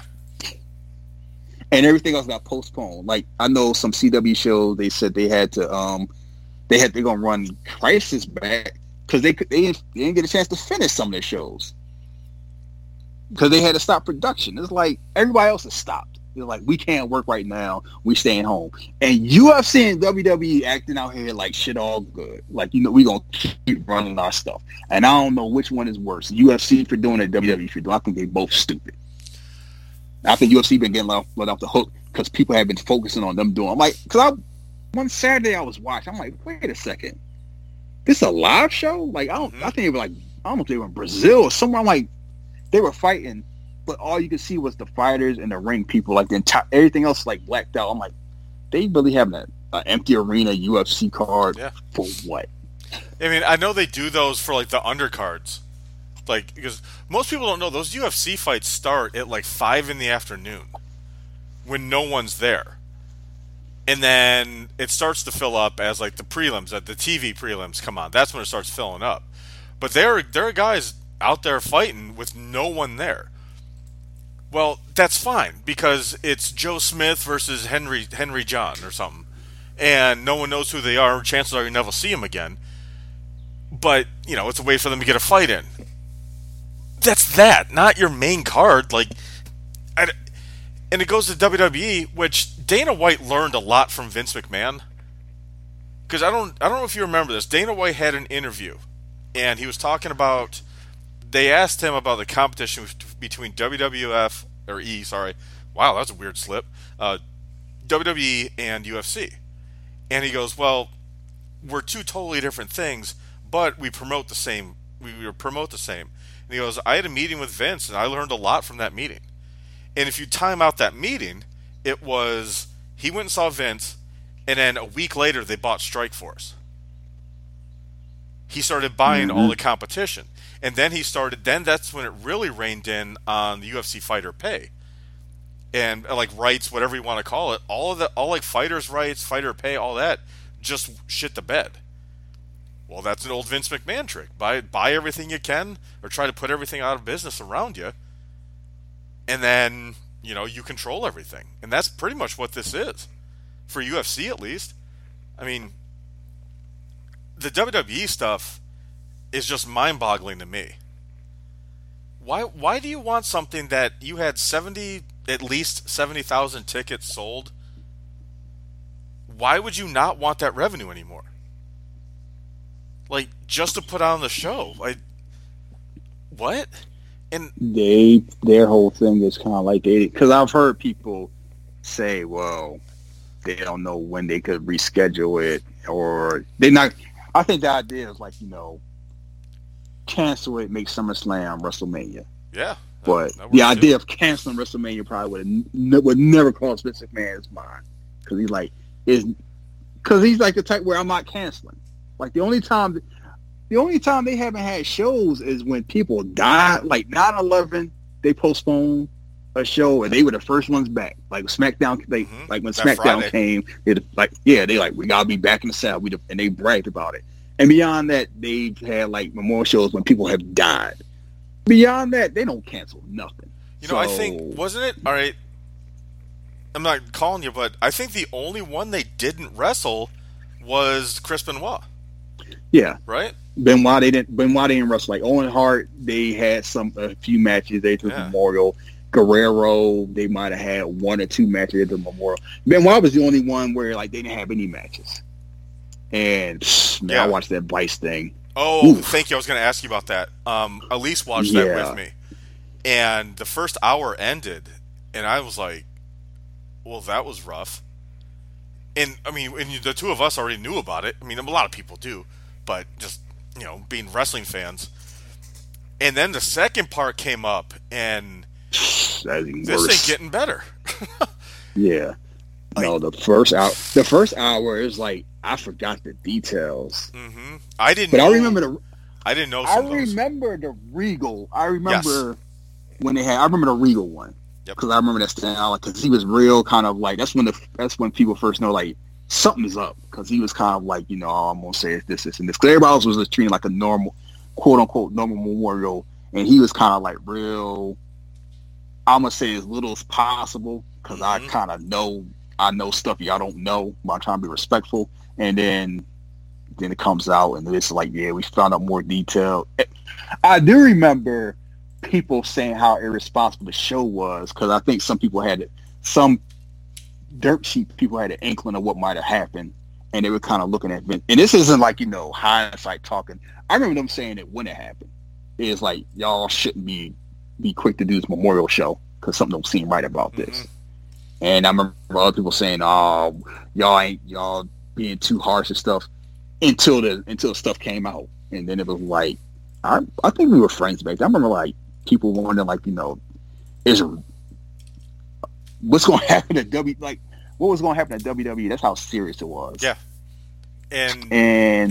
And everything else got postponed. Like, I know some C W shows, they said they had to, um, they had, they're going to run Crisis back because they could, they didn't, they didn't get a chance to finish some of their shows. Because they had to stop production. It's like, everybody else has stopped. They're like, we can't work right now. We staying home. And U F C and W W E acting out here like shit all good. Like, you know, we going to keep running our stuff. And I don't know which one is worse. U F C for doing it, W W E for doing it. I think they both stupid. I think U F C been getting let, let off the hook because people have been focusing on them doing. I'm like, because I one Saturday I was watching. I'm like, wait a second, this is a live show? Like, I don't. Mm-hmm. I think they were like, I don't know if they were in Brazil or somewhere. I'm like, they were fighting, but all you could see was the fighters and the ring people. Like the entire everything else like blacked out. I'm like, they really having an empty arena U F C card yeah. for what? I mean, I know they do those for like the undercards. Like, because most people don't know those U F C fights start at like five in the afternoon when no one's there, and then it starts to fill up as like the prelims, that the T V prelims come on. That's when it starts filling up. But there, there are guys out there fighting with no one there. Well, that's fine because it's Joe Smith versus Henry Henry John or something, and no one knows who they are. Chances are you never see them again. But you know, it's a way for them to get a fight in. That's that, not your main card. Like, I, and it goes to W W E, which Dana White learned a lot from Vince McMahon. Because I don't, I don't know if you remember this. Dana White had an interview, and he was talking about. They asked him about the competition between W W F or E. Sorry, wow, that's a weird slip. Uh, W W E and U F C, and he goes, "Well, we're two totally different things, but we promote the same. We promote the same." And he goes, I had a meeting with Vince, and I learned a lot from that meeting. And if you time out that meeting, it was he went and saw Vince, and then a week later they bought Strikeforce. He started buying mm-hmm. all the competition, and then he started. Then that's when it really reined in on the U F C fighter pay, and uh, like rights, whatever you want to call it. All of the all like fighters' rights, fighter pay, all that just shit the bed. Well, that's an old Vince McMahon trick. Buy buy everything you can, or try to put everything out of business around you, and then you know you control everything. And that's pretty much what this is, for U F C at least. I mean, the W W E stuff is just mind-boggling to me. Why why do you want something that you had seventy at least seventy thousand tickets sold? Why would you not want that revenue anymore? Like, just to put on the show. Like, what? And they their whole thing is kind of like they, because I've heard people say, well, they don't know when they could reschedule it, or they're not. I think the idea is like, you know, cancel it, make SummerSlam WrestleMania. Yeah, but that, that the idea too. of canceling WrestleMania probably would n- would never cross Vince McMahon's mind, because he's like is because he's like the type where I'm not canceling. Like the only time, the only time they haven't had shows is when people died. Like nine eleven, they postponed a show, and they were the first ones back. Like SmackDown, they mm-hmm. like when That SmackDown Friday. came, they like yeah, they like we gotta be back in the South. We and they bragged about it. And beyond that, they've had like memorial shows when people have died. Beyond that, they don't cancel nothing. You know, so, I think wasn't it all right. I'm not calling you, but I think the only one they didn't wrestle was Chris Benoit. Yeah, right. Benoit they didn't. Benoit they didn't wrestle. Like Owen Hart, they had some a few matches. They took Yeah. Memorial. Guerrero, they might have had one or two matches at the Memorial. Benoit was the only one where like they didn't have any matches. And man, Yeah. I watched that Vice thing. Oh, Oof. thank you. I was going to ask you about that. Um, Elise watched Yeah. that with me, and the first hour ended, and I was like, "Well, that was rough." And I mean, and the two of us already knew about it. I mean, a lot of people do, but just you know, being wrestling fans. And then the second part came up, and That's even this worse. ain't getting better. Yeah. No, the first hour. The first hour is like I forgot the details, hmm I didn't. but know, I remember the. I didn't know. I Some of those. remember the Regal. I remember when they had. I remember the Regal one Yep. because I remember that standing out because he was real kind of like that's when the that's when people first know like something's up because he was kind of like you know oh, I'm gonna say it's this this and this because everybody else was just treating like a normal quote unquote normal Memorial and he was kind of like real. I'm gonna say as little as possible because Mhm. I kind of know I know stuff y'all don't know, but I'm trying to be respectful. And then then it comes out and it's like, yeah, we found out more detail. I do remember people saying how irresponsible the show was because I think some people had some dirt sheet people had an inkling of what might have happened, and they were kind of looking at Vince. And this isn't like you know hindsight talking. I remember them saying it when it happened. It's like y'all shouldn't be be quick to do this memorial show because something don't seem right about this. Mhm. And I remember other people saying, "Oh, y'all ain't y'all being too harsh and stuff," until the until stuff came out, and then it was like, I I think we were friends back then. I remember like people wondering, like you know, is what's going to happen at W like what was going to happen at W W E? That's how serious it was. Yeah. And And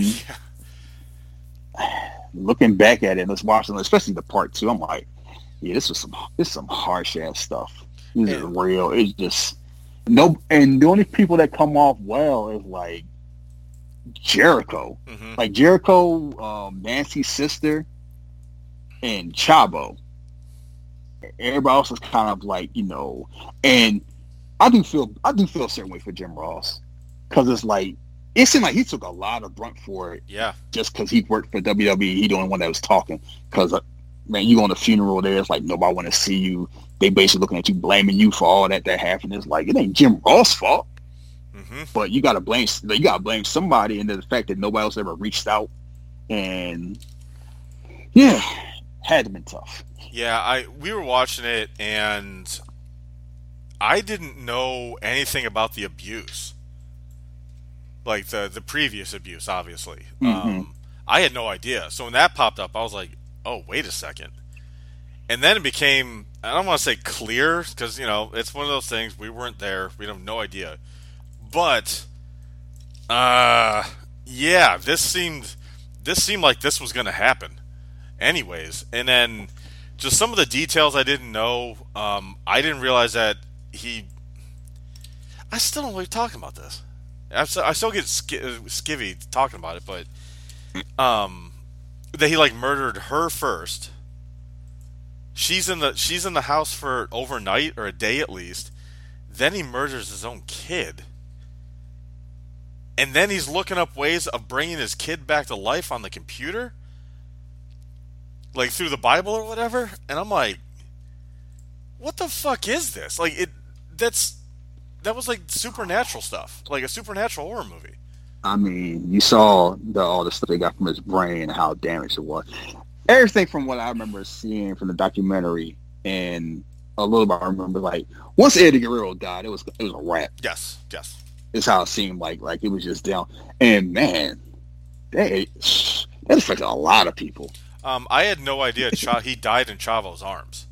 yeah. looking back at it, and let's watch them, especially the part two. I'm like, yeah, this was some this is some harsh ass stuff. This is And- real. It's just no, and the only people that come off well is like Jericho, hmm like Jericho, um, Nancy's sister, and Chavo. Everybody else is kind of like you know, and I do feel I do feel a certain way for Jim Ross because it's like it seemed like he took a lot of brunt for it Yeah. just because he worked for W W E. He the only one that was talking because uh, man, you go on the funeral there, it's like nobody want to see you. They basically looking at you, blaming you for all that that happened. It's like it ain't Jim Ross' fault, hmm but you gotta blame you gotta blame somebody, and the fact that nobody else ever reached out, and yeah, had to been tough. Yeah, I we were watching it and I didn't know anything about the abuse. Like the the previous abuse, obviously. Mhm. Um, I had no idea. So when that popped up, I was like, "Oh, wait a second." And then it became, I don't want to say clear, because, you know, it's one of those things, we weren't there, we have no idea. But, uh, yeah, this seemed, this seemed like this was going to happen anyways. And then, just some of the details I didn't know, um, I didn't realize that he, I still don't know what you're talking about this. I still, I still get sk- skivvy talking about it, but, um, that he, like, murdered her first. She's in the she's in the house for overnight or a day at least. Then he murders his own kid. And then he's looking up ways of bringing his kid back to life on the computer? Like through the Bible or whatever? And I'm like, what the fuck is this? Like it that's that was like supernatural stuff. Like a supernatural horror movie. I mean, you saw the all the stuff they got from his brain and how damaged it was. Everything from what I remember seeing from the documentary and a little bit I remember, like, once Eddie Guerrero died, it was it was a wrap. Yes, yes. It's how it seemed like. Like, it was just down. And, man, that, that affected a lot of people. Um, I had no idea Ch- he died in Chavo's arms.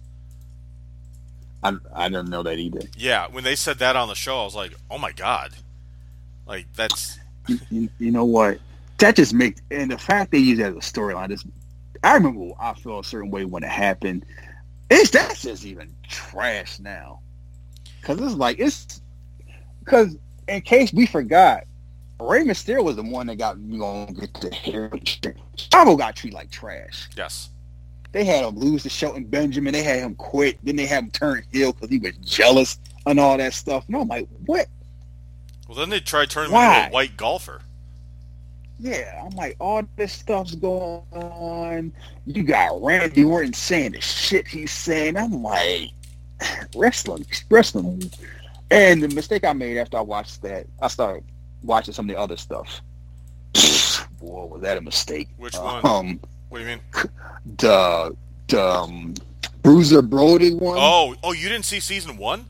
I, I didn't know that either. Yeah, when they said that on the show, I was like, oh, my God. Like, that's... you, you, you know what? That just makes... And the fact they use that as a storyline just... I remember I felt a certain way when it happened. It's that's just even trash now, because it's like it's because in case we forgot, Rey Mysterio was the one that got you know get the hair. Chavo got treated like trash. Yes, they had him lose to Shelton Benjamin. They had him quit. Then they had him turn heel because he was jealous and all that stuff. And I'm like, what? Well, then they tried turning him Why? into a white golfer. Yeah, I'm like, all this stuff's going on. You got Randy Orton saying the shit he's saying. I'm like, wrestling, wrestling. And the mistake I made after I watched that, I started watching some of the other stuff. Boy, was that a mistake. Which one? Um, what do you mean? The, the um, Bruiser Brody one. Oh, oh, you didn't see season one?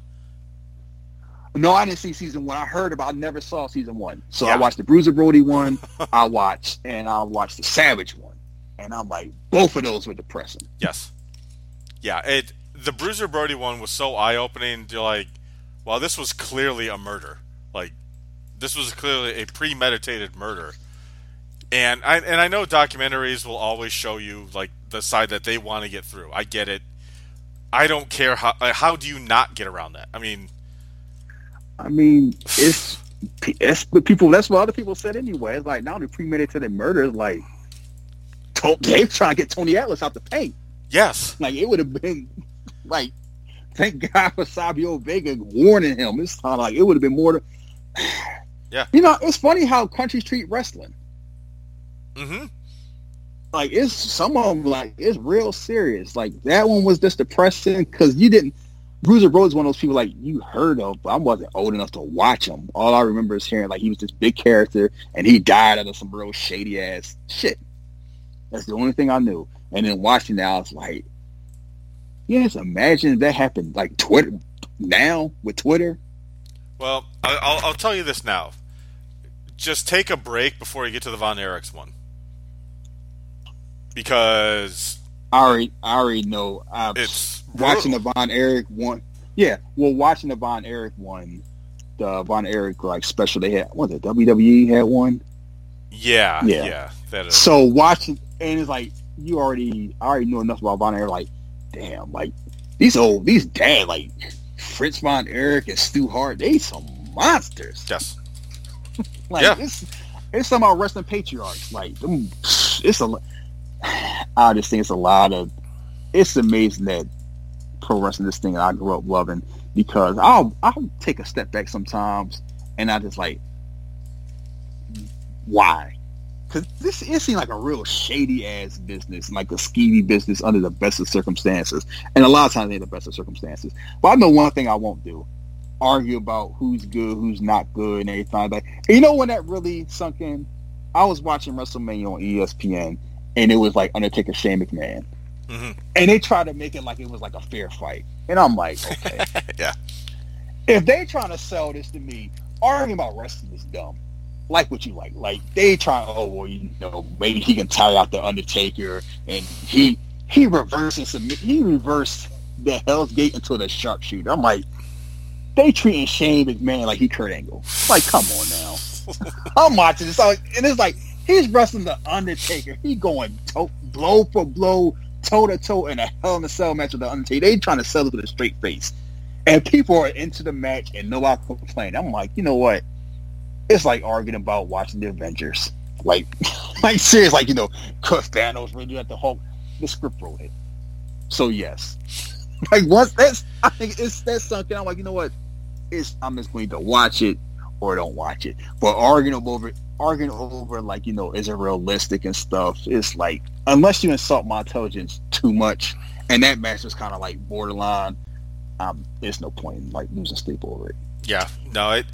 No, I didn't see season one. I heard about. I never saw season one. So Yeah. I watched the Bruiser Brody one. I watched and I watched the Savage one, and I'm like, both of those were depressing. Yes. Yeah, it. The Bruiser Brody one was so eye-opening. You're like, well, this was clearly a murder. Like, this was clearly a premeditated murder. And I and I know documentaries will always show you like the side that they want to get through. I get it. I don't care how. Like, how do you not get around that? I mean. I mean, it's, it's but people. That's what other people said anyway. It's like now the premeditated murder is like they trying to get Tony Atlas out the paint. Yes, like it would have been like thank God for Sabio Vega warning him. It's kind of like it would have been more. To, yeah, you know, it's funny how countries treat wrestling. Mm-hmm. Like it's some of them like it's real serious. Like that one was just depressing because you didn't. Bruiser Brody's one of those people like you heard of, but I wasn't old enough to watch him. All I remember is hearing like he was this big character and he died out of some real shady ass shit. That's the only thing I knew. And then watching that, I was like, yes, imagine if that happened like Twitter now with Twitter. Well, I'll, I'll tell you this now. Just take a break before you get to the Von Erichs one, because I already, I already know. I've, it's watching brutal. the Von Erich one. Yeah, well, watching the Von Erich one, the Von Erich like special they had. What the W W E had one. Yeah, Yeah. yeah. That is. So watching, and it's like you already, I already know enough about Von Erich. Like, damn, like these old, these dad, like Fritz Von Erich and Stu Hart, they some monsters. Yes. Like Yeah. it's, it's some of our wrestling patriarchs. Like, them, it's a. I just think it's a lot of. It's amazing that pro wrestling, this thing that I grew up loving, because I'll I'll take a step back sometimes, and I just like, why? Because this it seems like a real shady ass business, like a skeevy business under the best of circumstances, and a lot of times they the best of circumstances. But I know one thing I won't do: argue about who's good, who's not good, and everything. Like, and you know when that really sunk in? I was watching WrestleMania on E S P N, and it was like Undertaker, Shane McMahon. Mm-hmm. And they try to make it like it was like a fair fight. And I'm like, okay. Yeah. If they trying to sell this to me, arguing about wrestling is dumb. Like what you like. Like, they trying, oh, well, you know, maybe he can tire out the Undertaker, and he he reversed and submit. He reversed the Hell's Gate into the sharpshooter. I'm like, they treating Shane McMahon like he Kurt Angle. Like, come on now. I'm watching this, and it's like he's wrestling the Undertaker. He going to- blow for blow, toe to toe in a Hell in a Cell match with the Undertaker. They trying to sell it with a straight face, and people are into the match and nobody complaining. I'm like, you know what? It's like arguing about watching the Avengers. Like, like serious, like, you know, Cliff Thanos really at the Hulk. The script wrote it. So yes, like once that's, I think it's that's something. I'm like, you know what? It's I'm just going to watch it or don't watch it. But arguing over arguing over like, you know, is it realistic and stuff? It's like, unless you insult my intelligence too much, and that match was kind of like borderline. Um, there's no point in like losing sleep over it. Yeah, no, it.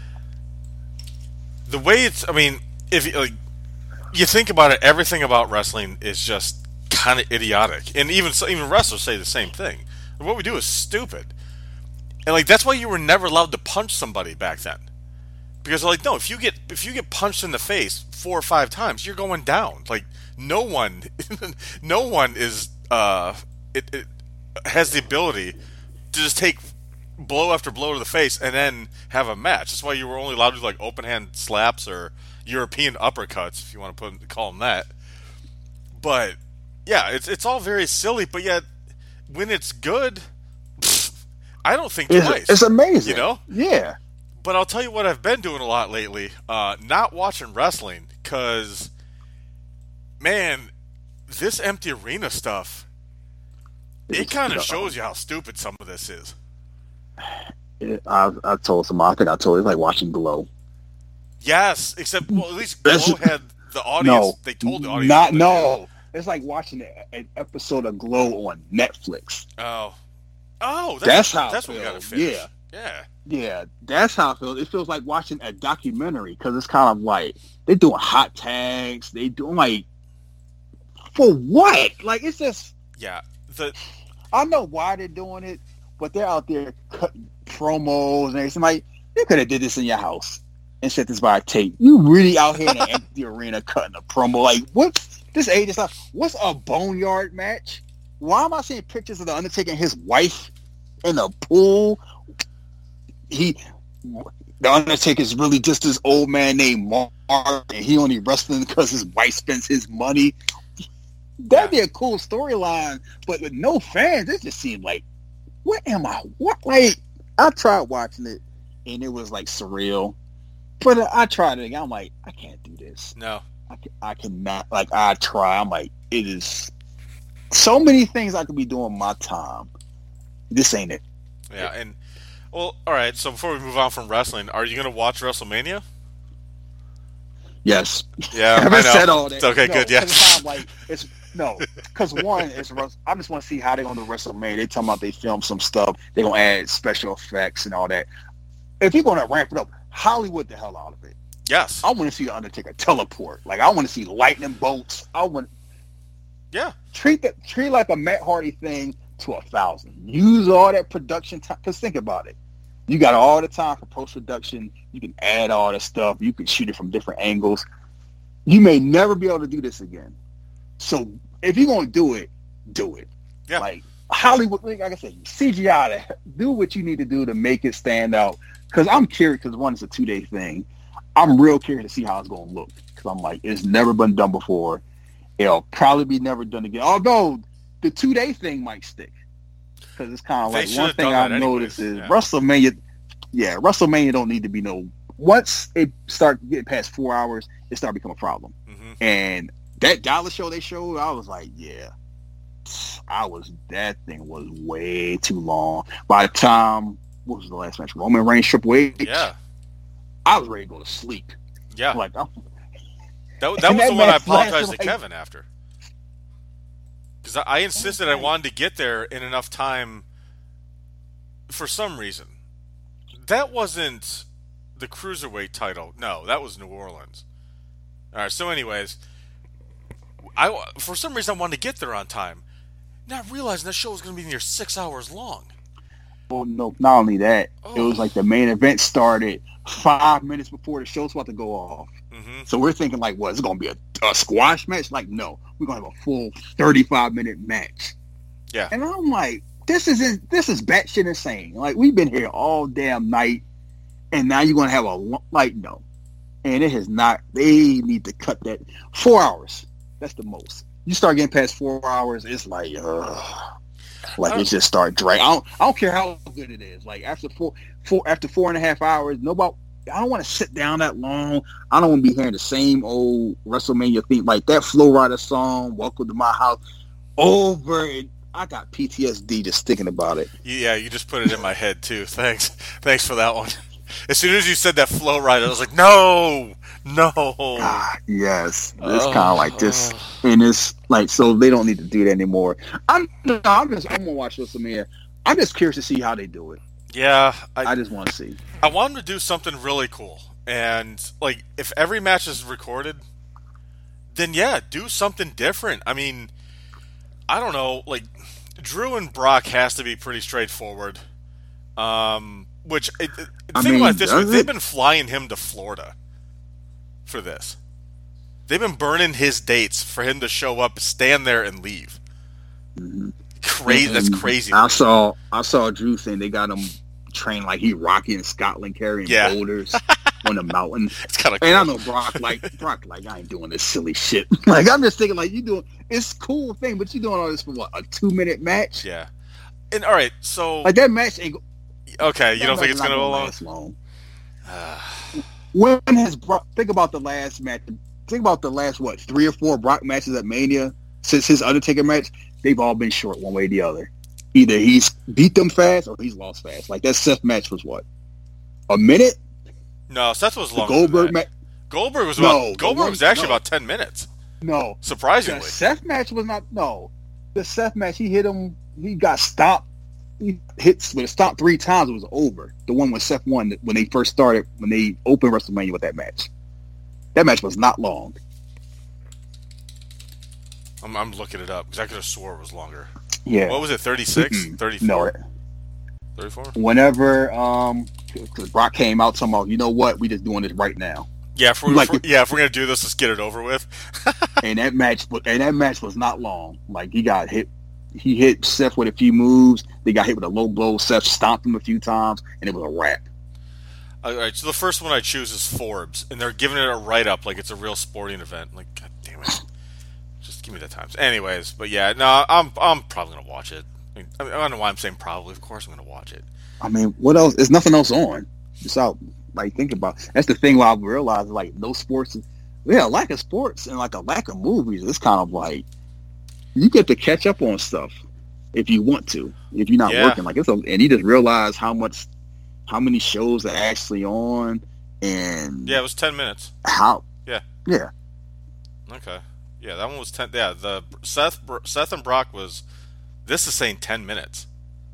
The way it's, I mean, if you, like, you think about it, everything about wrestling is just kind of idiotic, and even even wrestlers say the same thing. What we do is stupid, and like that's why you were never allowed to punch somebody back then, because they're like, no, if you get if you get punched in the face four or five times, you're going down. Like no one, no one is uh, it, it has the ability to just take blow after blow to the face and then have a match. That's why you were only allowed to do like open hand slaps or European uppercuts, if you want to put call them that. But yeah, it's it's all very silly, but yet when it's good, pfft, I don't think it's, twice. It's amazing, you know? Yeah. But I'll tell you what I've been doing a lot lately, uh, not watching wrestling, because, man, this empty arena stuff, it kind of shows you how stupid some of this is. It, I, I told some, I think I told you, it's like watching Glow. Yes, except, well, at least Glow had the audience, no, they told the audience. Not, no. It's like watching an episode of Glow on Netflix. Oh. Oh, that's, that's how that's it what we got to feels. finish. Yeah. Yeah. Yeah, that's how it feels. It feels like watching a documentary, because it's kind of like they're doing hot tags. They doing like, for what? Like, it's just. Yeah. The. I know why they're doing it, but they're out there cutting promos and everything. Like, you could have did this in your house and set this by a tape. You really out here in an empty arena cutting a promo. Like, what? This age is stuff. What's a boneyard match? Why am I seeing pictures of the Undertaker and his wife in a pool? He, the Undertaker is really just this old man named Mark, and he only wrestling because his wife spends his money. That'd be a cool storyline, but with no fans, it just seemed like, what am I? What? Like, I tried watching it, and it was like surreal. But I tried it again. I'm like, I can't do this. No, I, can, I cannot. Like, I try. I'm like, it is so many things I could be doing my time. This ain't it. Yeah, and well, all right. So before we move on from wrestling, are you going to watch WrestleMania? Yes. Yeah, I haven't I know. said all that. It's okay, no, good. Yeah. It's like it's no, because one is I just want to see how they're going to WrestleMania. They talking about they film some stuff. They're going to add special effects and all that. If you're going to ramp it up, Hollywood the hell out of it. Yes. I want to see the Undertaker teleport. Like, I want to see lightning bolts. I want. Yeah. Treat that. Treat it like a Matt Hardy thing to a thousand. Use all that production time. Because think about it. You got all the time for post-production. You can add all the stuff. You can shoot it from different angles. You may never be able to do this again. So if you're going to do it, do it. Yeah. Like Hollywood, like I said, C G I to do what you need to do to make it stand out. Because I'm curious, because one, it's a two-day thing. I'm real curious to see how it's going to look. Because I'm like, it's never been done before. It'll probably be never done again. Although the two-day thing might stick. Because it's kind of They like, should one have thing done I've that noticed anyways, is yeah. WrestleMania, yeah, WrestleMania don't need to be no, once it start getting past four hours, it start becoming a problem. Mm-hmm. And that Dallas show they showed, I was like, yeah, I was, that thing was way too long. By the time, what was the last match? Roman Reigns, Triple H. Yeah. I was ready to go to sleep. Yeah. Like, I'm, That, that was that the one I match apologized lasted to like- Kevin after. Because I, I insisted I wanted to get there in enough time for some reason. That wasn't the Cruiserweight title. No, that was New Orleans. All right, so anyways, I, for some reason I wanted to get there on time. Not realizing that show was going to be near six hours long. well, no, not only that, Oh. it was like the main event started five minutes before the show's about to go off. Mm-hmm. So we're thinking like, what? Is it going to be a, a squash match? Like, no, we're going to have a full thirty-five minute match. Yeah. And I'm like, this is this is batshit insane. Like, we've been here all damn night, and now you're going to have a like no. And it has not. They need to cut that four hours. That's the most. You start getting past four hours, it's like, ugh. Like it just start dragging. I don't, I don't care how good it is. Like after four, four after four and a half hours, nobody. I don't want to sit down that long. I don't want to be hearing the same old WrestleMania theme, like that Flow Rider song, "Welcome to My House," over. And I got P T S D just thinking about it. Yeah, you just put it in my head too. Thanks, thanks for that one. As soon as you said that Flow Rider, I was like, no, no. Ah, yes, it's Oh, kind of like this, oh. and it's like so they don't need to do that anymore. I'm, no, I'm just, I'm gonna watch WrestleMania. I'm just curious to see how they do it. Yeah, I, I just want to see. I want them to do something really cool. And, like, if every match is recorded, then, yeah, do something different. I mean, I don't know. Like, Drew and Brock has to be pretty straightforward. Um, which, it, it, I think mean, about it this way. does They've it? been flying him to Florida for this. They've been burning his dates for him to show up, stand there, and leave. Mm-hmm. Crazy. That's And crazy. I saw I saw Drew saying they got him trained like he Rocky in Scotland carrying Yeah. boulders on the mountain. It's kind of cool. And I know Brock like Brock like I ain't doing this silly shit. Like I'm just thinking like you doing it's a cool thing, but you doing all this for what, a two minute match? Yeah. And, all right, so... Like that match ain't okay, you that don't think match it's not going to go long? last long. When has Brock think about the last match think about the last what, three or four Brock matches at Mania since his Undertaker match, they've all been short one way or the other. Either he's beat them fast or he's lost fast. Like that Seth match was what? A minute? No, Seth was The longer Goldberg than match? that. Goldberg was No, about, the Goldberg one- was actually no. about ten minutes. No. The Surprisingly. Seth match was not no. The Seth match, he hit him he got stopped. He hits when it stopped three times, it was over. The one when Seth won when they first started, when they opened WrestleMania with that match. That match was not long. I'm, I'm looking it up because I could have swore it was longer. Yeah. What was it, thirty-six? Mm-mm. thirty-four? No. thirty-four? Whenever um cause Brock came out talking about, you know what, we just doing this right now. Yeah, if we're, Like- if we're, yeah, if we're going to do this, let's get it over with. and that match and that match was not long. Like he got hit he hit Seth with a few moves, they got hit with a low blow, Seth stomped him a few times, and it was a wrap. All right, so the first one I choose is Forbes, and they're giving it a write-up like it's a real sporting event. Like, god damn it. Just give me the times. Anyways, but yeah, no, I'm I'm probably going to watch it. I, mean, I don't know why I'm saying probably. Of course I'm going to watch it. I mean, what else? There's nothing else on. Just out like think about that's the thing where I realized like no sports yeah, a lack of sports and like a lack of movies, it's kind of like you get to catch up on stuff if you want to. If you're not Yeah. working. Like it's a, and you just realize how much how many shows are actually on and Yeah, it was ten minutes. how Yeah. Yeah. Okay. Yeah, that one was ten. Yeah, the Seth Seth and Brock was. This is saying ten minutes.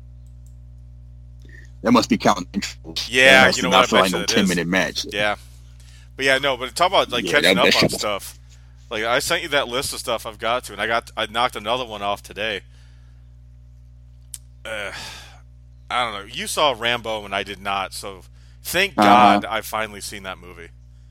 That must be counting intros. Yeah, That must you know not what, I feel like bet no you it ten is. minute match. Yeah, but yeah, no. But talk about like Yeah, catching that- up that on shit was- stuff. Like I sent you that list of stuff I've got to, and I got I knocked another one off today. Uh, I don't know. You saw Rambo and I did not, so thank Uh-huh. God I finally seen that movie.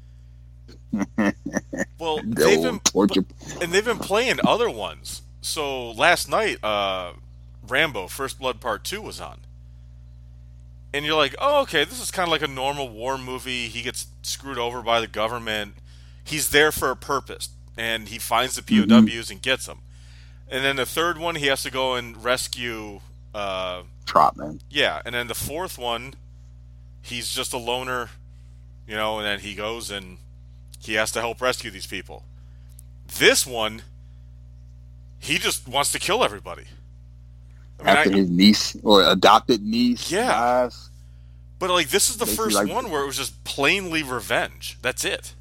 Well, The they've old been torture. and they've been playing other ones. So last night, uh, Rambo: First Blood Part Two was on, and you're like, "Oh, okay, this is kind of like a normal war movie. He gets screwed over by the government. He's there for a purpose, and he finds the P O Ws and gets them. And then the third one, he has to go and rescue. Uh, Trotman. yeah, and then the fourth one, he's just a loner, you know, and then he goes and he has to help rescue these people. This one, he just wants to kill everybody. I mean, After I, his niece or adopted niece Yeah. dies. but like this is the Basically first like- one where it was just plainly revenge. That's it.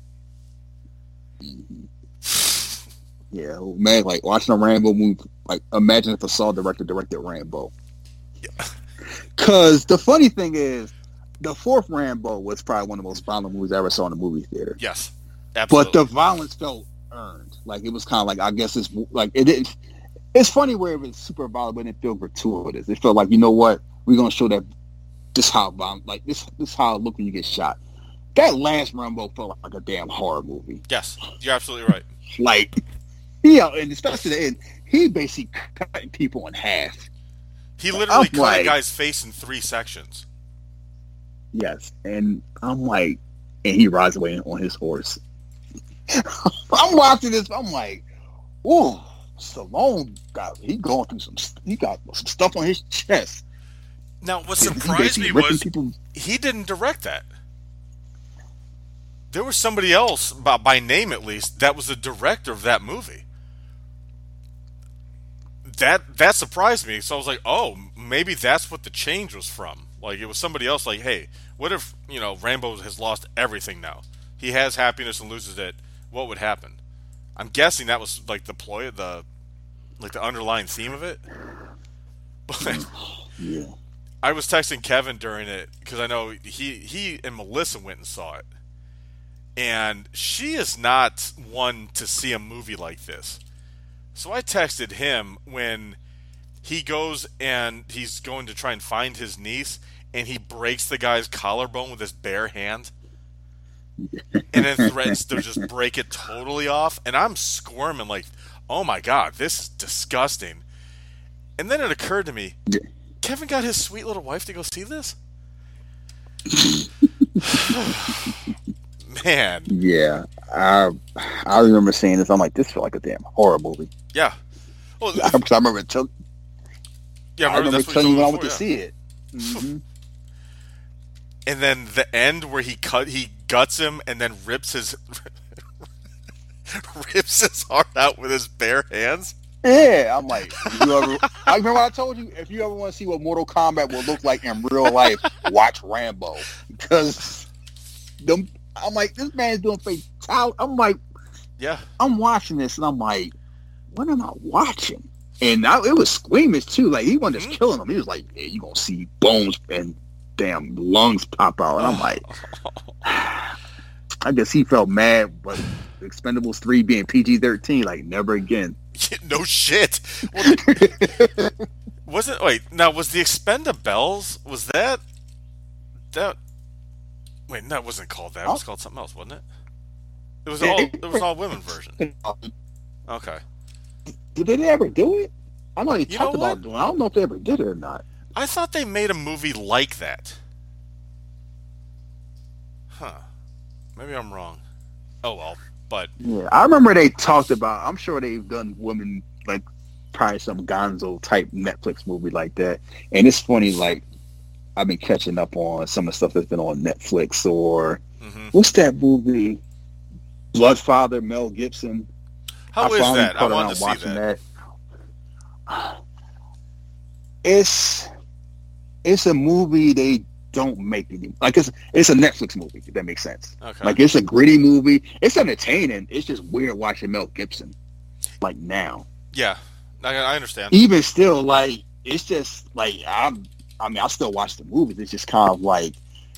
Yeah, man, like watching a Rambo movie, like imagine if a Saw director directed Rambo. Yeah. Cause the funny thing is, the fourth Rambo was probably one of the most violent movies I ever saw in a movie theater. Yes, absolutely. But the violence felt earned. Like it was kind of like I guess it's like it didn't. It's funny where it was super violent, but it didn't feel gratuitous. It felt like, you know what, we're gonna show that this how violent, like this this how it look when you get shot. that last Rambo felt like a damn horror movie. Yes, you're absolutely right. Like, yeah, and especially the end, he basically cutting people in half. He literally I'm cut like, a guy's face in three sections. Yes, and I'm like, and he rides away on his horse. I'm watching this. I'm like, ooh, Stallone got he going through some. He got some stuff on his chest. Now, what Yeah, surprised me was people. he didn't direct that. There was somebody else, by, by name at least, that was the director of that movie. That that surprised me. So I was like, oh, maybe that's what the change was from. Like, it was somebody else. Like, hey, what if, you know, Rambo has lost everything now? He has happiness and loses it. What would happen? I'm guessing that was like the ploy, the like the underlying theme of it. But yeah. I was texting Kevin during it because I know he he and Melissa went and saw it, and she is not one to see a movie like this. So I texted him when he goes and he's going to try and find his niece, and he breaks the guy's collarbone with his bare hand. And then threatens to just break it totally off. And I'm squirming like, oh my god, this is disgusting. And then it occurred to me, Kevin got his sweet little wife to go see this? Man. Yeah. I I remember seeing this. I'm like, this felt like a damn horror movie. Yeah. Well, I, I remember tell, yeah, I remember that's telling you when I went before, to yeah. see it. Mm-hmm. And then the end where he cut, he guts him and then rips his rips his heart out with his bare hands. Yeah, I'm like, you ever, I remember what I told you, if you ever want to see what Mortal Kombat will look like in real life, watch Rambo. Because them, I'm like, this man's doing fatality. I'm like, yeah, I'm watching this and I'm like, what am I watching? And I, it was squeamish too. Like, he wasn't just killing him. He was like, yeah, you're going to see bones and damn lungs pop out. And I'm like, I guess he felt mad, but Expendables three being P G thirteen, like, never again. No shit. Well, wasn't wait now? Was the Expendables? Was that that? Wait, no, it wasn't called that. It was called something else, wasn't it? It was all. It was all women version. Okay. Did they ever do it? I know they You talked know about what? doing. I don't know if they ever did it or not. I thought they made a movie like that. Huh. Maybe I'm wrong. Oh well. But Yeah, I remember they talked about. I'm sure they've done women like probably some Gonzo type Netflix movie like that. And it's funny, like I've been catching up on some of the stuff that's been on Netflix or mm-hmm. what's that movie? Bloodfather, Mel Gibson. How I is finally that? I caught wanted around to see watching that. that. It's it's a movie they don't make anymore. Like it's it's a Netflix movie, if that makes sense. Okay. Like it's a gritty movie. It's entertaining. It's just weird watching Mel Gibson. Like now. Yeah, I, I understand. Even still, like it's just like I'm. I mean, I still watch the movies. It's just kind of like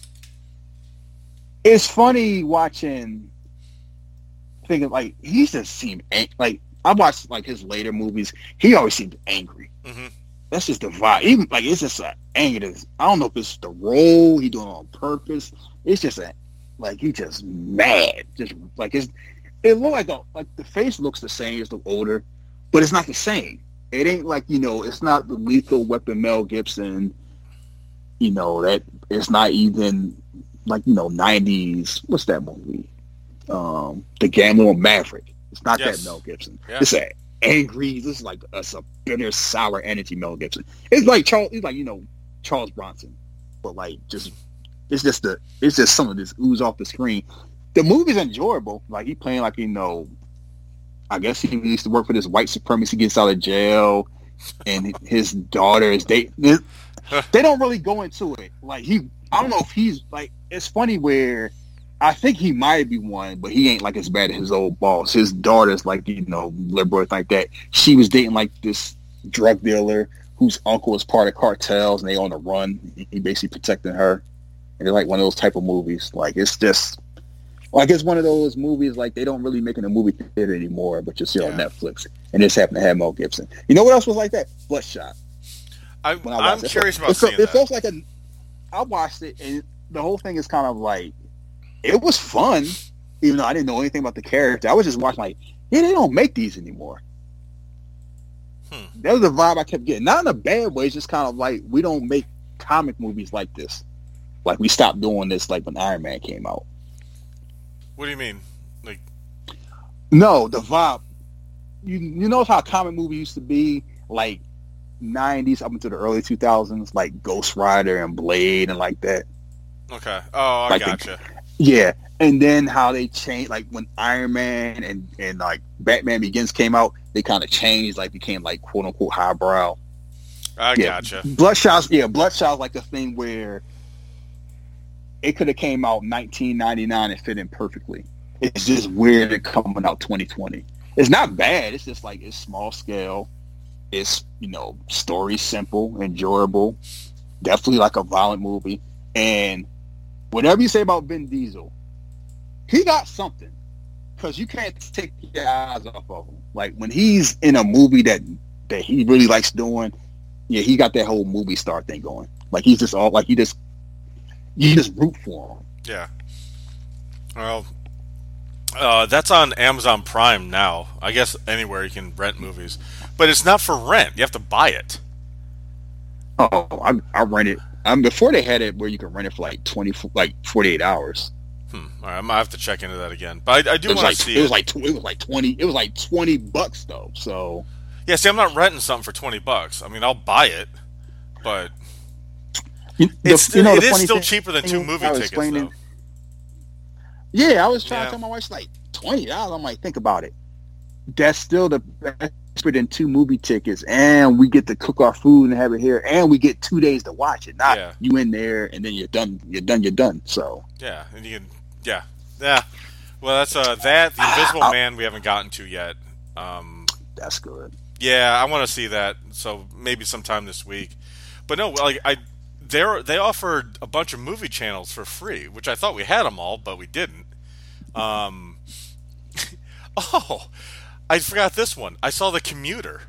it's funny watching. Thinking like he just seemed ang- like I watched like his later movies. He always seemed angry. Mm-hmm. That's just the vibe. Even like it's just an anger. I don't know if it's the role he doing it on purpose. It's just a like he just mad. Just like it's it look like a, like the face looks the same as the older, but it's not the same. It ain't like you know. It's not the Lethal Weapon Mel Gibson. You know that it's not even like you know nineties. What's that movie? Um, the Gambler Maverick. It's not Yes. that Mel Gibson. Yeah. It's a angry. This is like a, a bitter, sour energy Mel Gibson. It's like Charles. It's like you know Charles Bronson, but like just it's just the it's just some of this ooze off the screen. The movie's enjoyable. Like he playing like you know, I guess he used to work for this white supremacy. Gets out of jail, and his daughter is they they don't really go into it. Like he, I don't know if he's like. It's funny where. I think he might be one, but he ain't like as bad as his old boss. His daughter's like, you know, liberal like that. She was dating like this drug dealer whose uncle is part of cartels and they on the run. He basically protecting her. And they're like one of those type of movies. Like it's just like it's one of those movies like they don't really make in a movie theater anymore, but you see Yeah. on Netflix. And this happened to have Mel Gibson. You know what else was like that? Bloodshot. I, When I I'm watched it. curious It about felt- seeing It that. felt like a. I watched it and the whole thing is kind of like it was fun, even though I didn't know anything about the character. I was just watching like, yeah, they don't make these anymore. Hmm. That was the vibe I kept getting. Not in a bad way. It's just kind of like we don't make comic movies like this. Like we stopped doing this like when Iron Man came out. What do you mean? Like, no, the vibe. You you know how comic movie used to be like nineties up into the early two thousands, like Ghost Rider and Blade and like that. Okay. Oh, I like gotcha. The, yeah, and then how they changed, like when Iron Man and and like Batman Begins came out, they kind of changed, like became like quote unquote highbrow. I yeah. gotcha. Bloodshot's yeah, Bloodshot's like a thing where it could have came out nineteen ninety-nine and fit in perfectly. It's just weird it coming out twenty twenty. It's not bad. It's just like it's small scale. It's, you know, story simple, enjoyable. Definitely like a violent movie. And whatever you say about Vin Diesel, he got something. Because you can't take your eyes off of him. Like when he's in a movie that that he really likes doing, yeah, he got that whole movie star thing going. Like he's just all like he just you just root for him. Yeah. Well, uh, that's on Amazon Prime now. I guess anywhere you can rent movies, but it's not for rent. You have to buy it. Oh, I I rent it. Um, before they had it where you can rent it for like twenty, like forty-eight hours. Hmm. All right, I might have to check into that again. But I, I do want like, to see it. It was like it was like twenty. It was like twenty bucks though. So yeah, see, I'm not renting something for twenty bucks. I mean, I'll buy it, but you, the, it's you know, it the is funny still thing, cheaper than two movie tickets though. Yeah, I was trying Yeah. to tell my wife, she's like twenty dollars. I'm like, think about it. That's still the best than two movie tickets, and we get to cook our food and have it here, and we get two days to watch it. Not Yeah. you in there and then you're done. You're done. You're done. So Yeah, and you can, yeah, yeah. Well, that's uh that the Invisible I'll- Man we haven't gotten to yet. Um, that's good. yeah, I want to see that. So maybe sometime this week. But no, like I, they they offered a bunch of movie channels for free, which I thought we had them all, but we didn't. Um, oh, I forgot this one. I saw The Commuter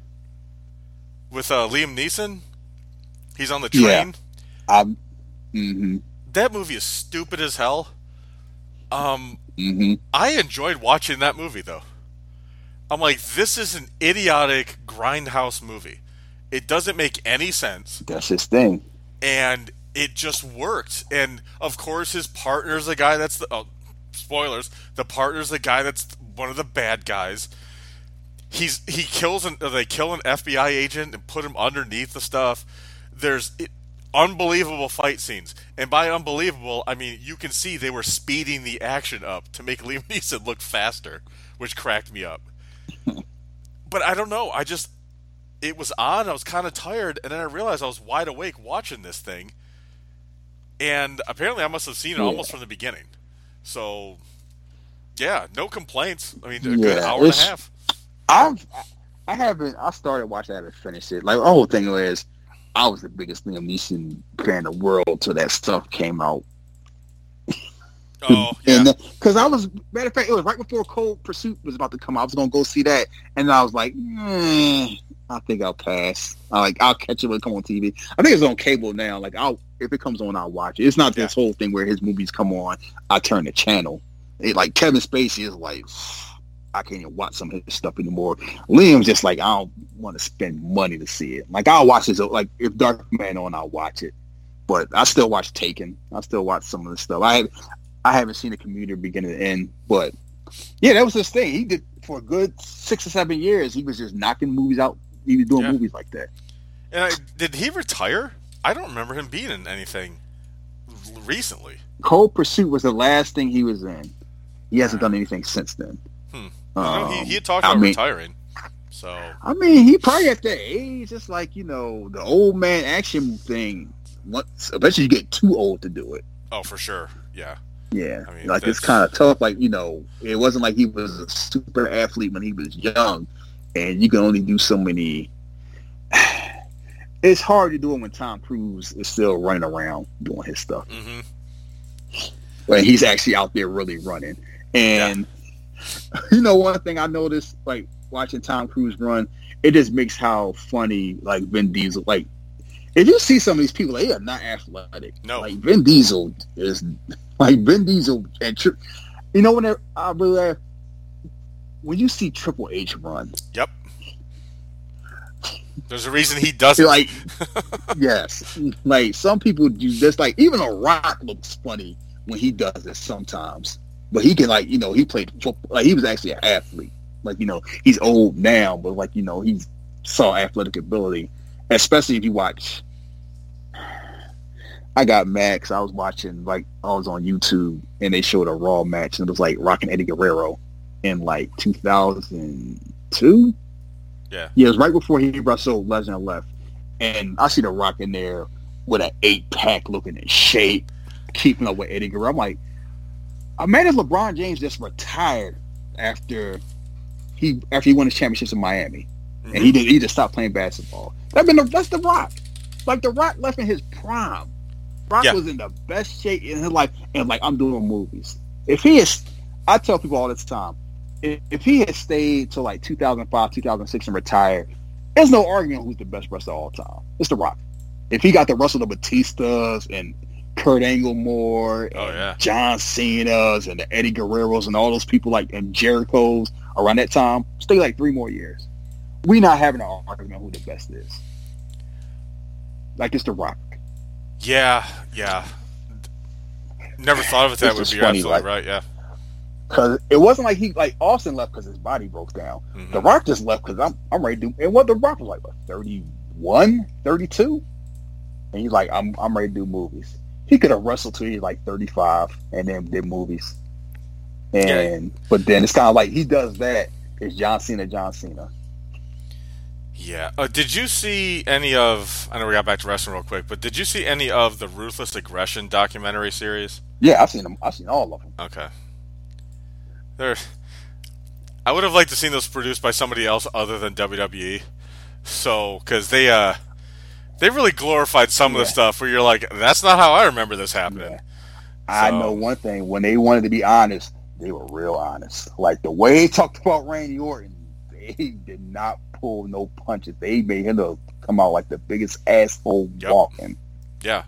with uh, Liam Neeson. He's on the train. Yeah. Um. Mm-hmm. That movie is stupid as hell. Um, Mm-hmm. I enjoyed watching that movie though. I'm like, this is an idiotic grindhouse movie. It doesn't make any sense, That's his thing. and it just worked. And of course, his partner's the guy that's the oh, spoilers. The partner's the guy that's one of the bad guys. He's he kills an they kill an F B I agent and put him underneath the stuff. There's it, unbelievable fight scenes, and by unbelievable, I mean you can see they were speeding the action up to make Liam Neeson look faster, which cracked me up. But I don't know. I just it was on. I was kind of tired, and then I realized I was wide awake watching this thing. And apparently, I must have seen it Yeah. almost from the beginning. So, yeah, no complaints. I mean, a Yeah, good hour and a it's- half. I've I haven't. I started watching. I haven't finished it. Like the whole thing is, I was the biggest Liam Neeson fan in the world till that stuff came out. Oh, yeah. And because I was, matter of fact, it was right before Cold Pursuit was about to come out. I was gonna go see that, and I was like, eh, I think I'll pass. I like I'll catch it when it come on T V. I think it's on cable now. Like I'll if it comes on, I'll watch it. It's not this whole thing where his movies come on, I turn the channel. It, like Kevin Spacey is like, I can't even watch some of his stuff anymore. Liam's just like, I don't want to spend money to see it. Like I'll watch his like if Dark Man on, I'll watch it. But I still watch Taken. I still watch some of the stuff. I I haven't seen The Commuter beginning to end, but yeah, that was his thing. He did for a good six or seven years. He was just knocking movies out. He was doing Yeah. movies like that. And I, did he retire? I don't remember him being in anything recently. Cold Pursuit was the last thing he was in. He hasn't done anything since then. Hmm. Um, I know he, he had talked I about mean- retiring. So, I mean, he probably at that age, just like, you know, the old man action thing. Once, eventually you get too old to do it. oh, for sure. Yeah. Yeah, I mean, like it's that's- kind of tough. Like, you know, it wasn't like he was a super athlete when he was young, and you can only do so many. It's hard to do it when Tom Cruise is still running around doing his stuff. hmm When he's actually out there really running. And you know, one thing I noticed, like watching Tom Cruise run, it just makes how funny like Vin Diesel. Like if you see some of these people, they are not athletic. No. Like Vin Diesel is like Vin Diesel and Tri- you know when I really when you see Triple H run. Yep. There's a reason he doesn't. Like yes, like some people do just like even a Rock looks funny when he does it sometimes, but he can like you know he played football. Like he was actually an athlete. Like you know he's old now, but like you know he's saw athletic ability, especially if you watch. I got mad because I was watching, like, I was on YouTube and they showed a Raw match and it was like Rock and Eddie Guerrero in like two thousand two. Yeah. Yeah, it was right before he wrestled Lesnar left. And I see The Rock in there with an eight pack looking in shape, keeping up with Eddie Guerrero. I'm like, imagine LeBron James just retired after he after he won his championships in Miami. Mm-hmm. And he did he just stopped playing basketball. That been the, that's The Rock. Like The Rock left in his prime. Rock yeah. was in the best shape in his life, and like I'm doing movies. If he is, I tell people all this time, if, if he had stayed till like two thousand five, two thousand six and retired, there's no arguing who's the best wrestler of all time. It's The Rock. If he got to wrestle the Batistas and Kurt Angle more, and oh, yeah. John Cena's and the Eddie Guerreros and all those people like and Jericho's around that time, stay like three more years. We not having an argument who the best is. Like it's The Rock. Yeah, yeah. Never thought of it that way, but you're absolutely like, right, yeah. Because it wasn't like he, like, Austin left because his body broke down. Mm-hmm. The Rock just left because I'm I'm ready to do, and what The Rock was like, what, thirty-one, thirty-two? And he's like, I'm I'm ready to do movies. He could have wrestled till he was like thirty-five and then did movies. And, yeah. But then it's kind of like, he does that, it's John Cena, John Cena. Yeah. Uh, did you see any of, I know we got back to wrestling real quick, but did you see any of the Ruthless Aggression documentary series? Yeah, I've seen them. I've seen all of them. Okay. They're, I would have liked to see those produced by somebody else other than W W E. So, because they, uh, they really glorified some yeah. of the stuff where you're like, that's not how I remember this happening. Yeah. I so. know one thing. When they wanted to be honest, they were real honest. Like, the way they talked about Randy Orton, they did not pull no punches. They made him to come out like the biggest asshole yep. walking. Yeah.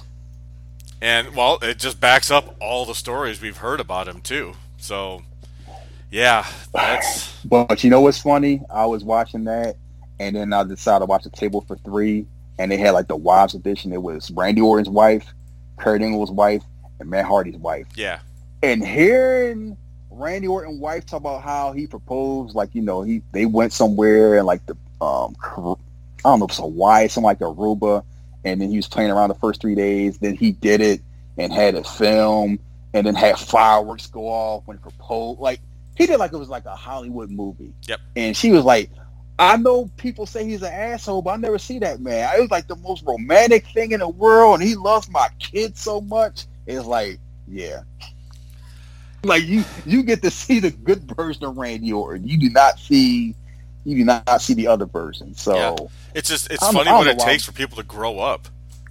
And, well, it just backs up all the stories we've heard about him, too. So, yeah, that's... But you know what's funny? I was watching that, and then I decided to watch a Table for Three, and they had, like, the Wives edition. It was Randy Orton's wife, Kurt Angle's wife, and Matt Hardy's wife. Yeah. And hearing Randy Orton's wife talk about how he proposed, like, you know, he they went somewhere and like the um I don't know if it's Hawaii, something like Aruba, and then he was playing around the first three days. Then he did it and had it filmed, and then had fireworks go off when he proposed. Like he did like it was like a Hollywood movie. Yep. And she was like, I know people say he's an asshole, but I never see that man. It was like the most romantic thing in the world, and he loves my kids so much. It's like, yeah. Like you, you get to see the good version of Randy Orton. You do not see, you do not see the other version. So yeah. it's just it's funny what it takes for people to grow up.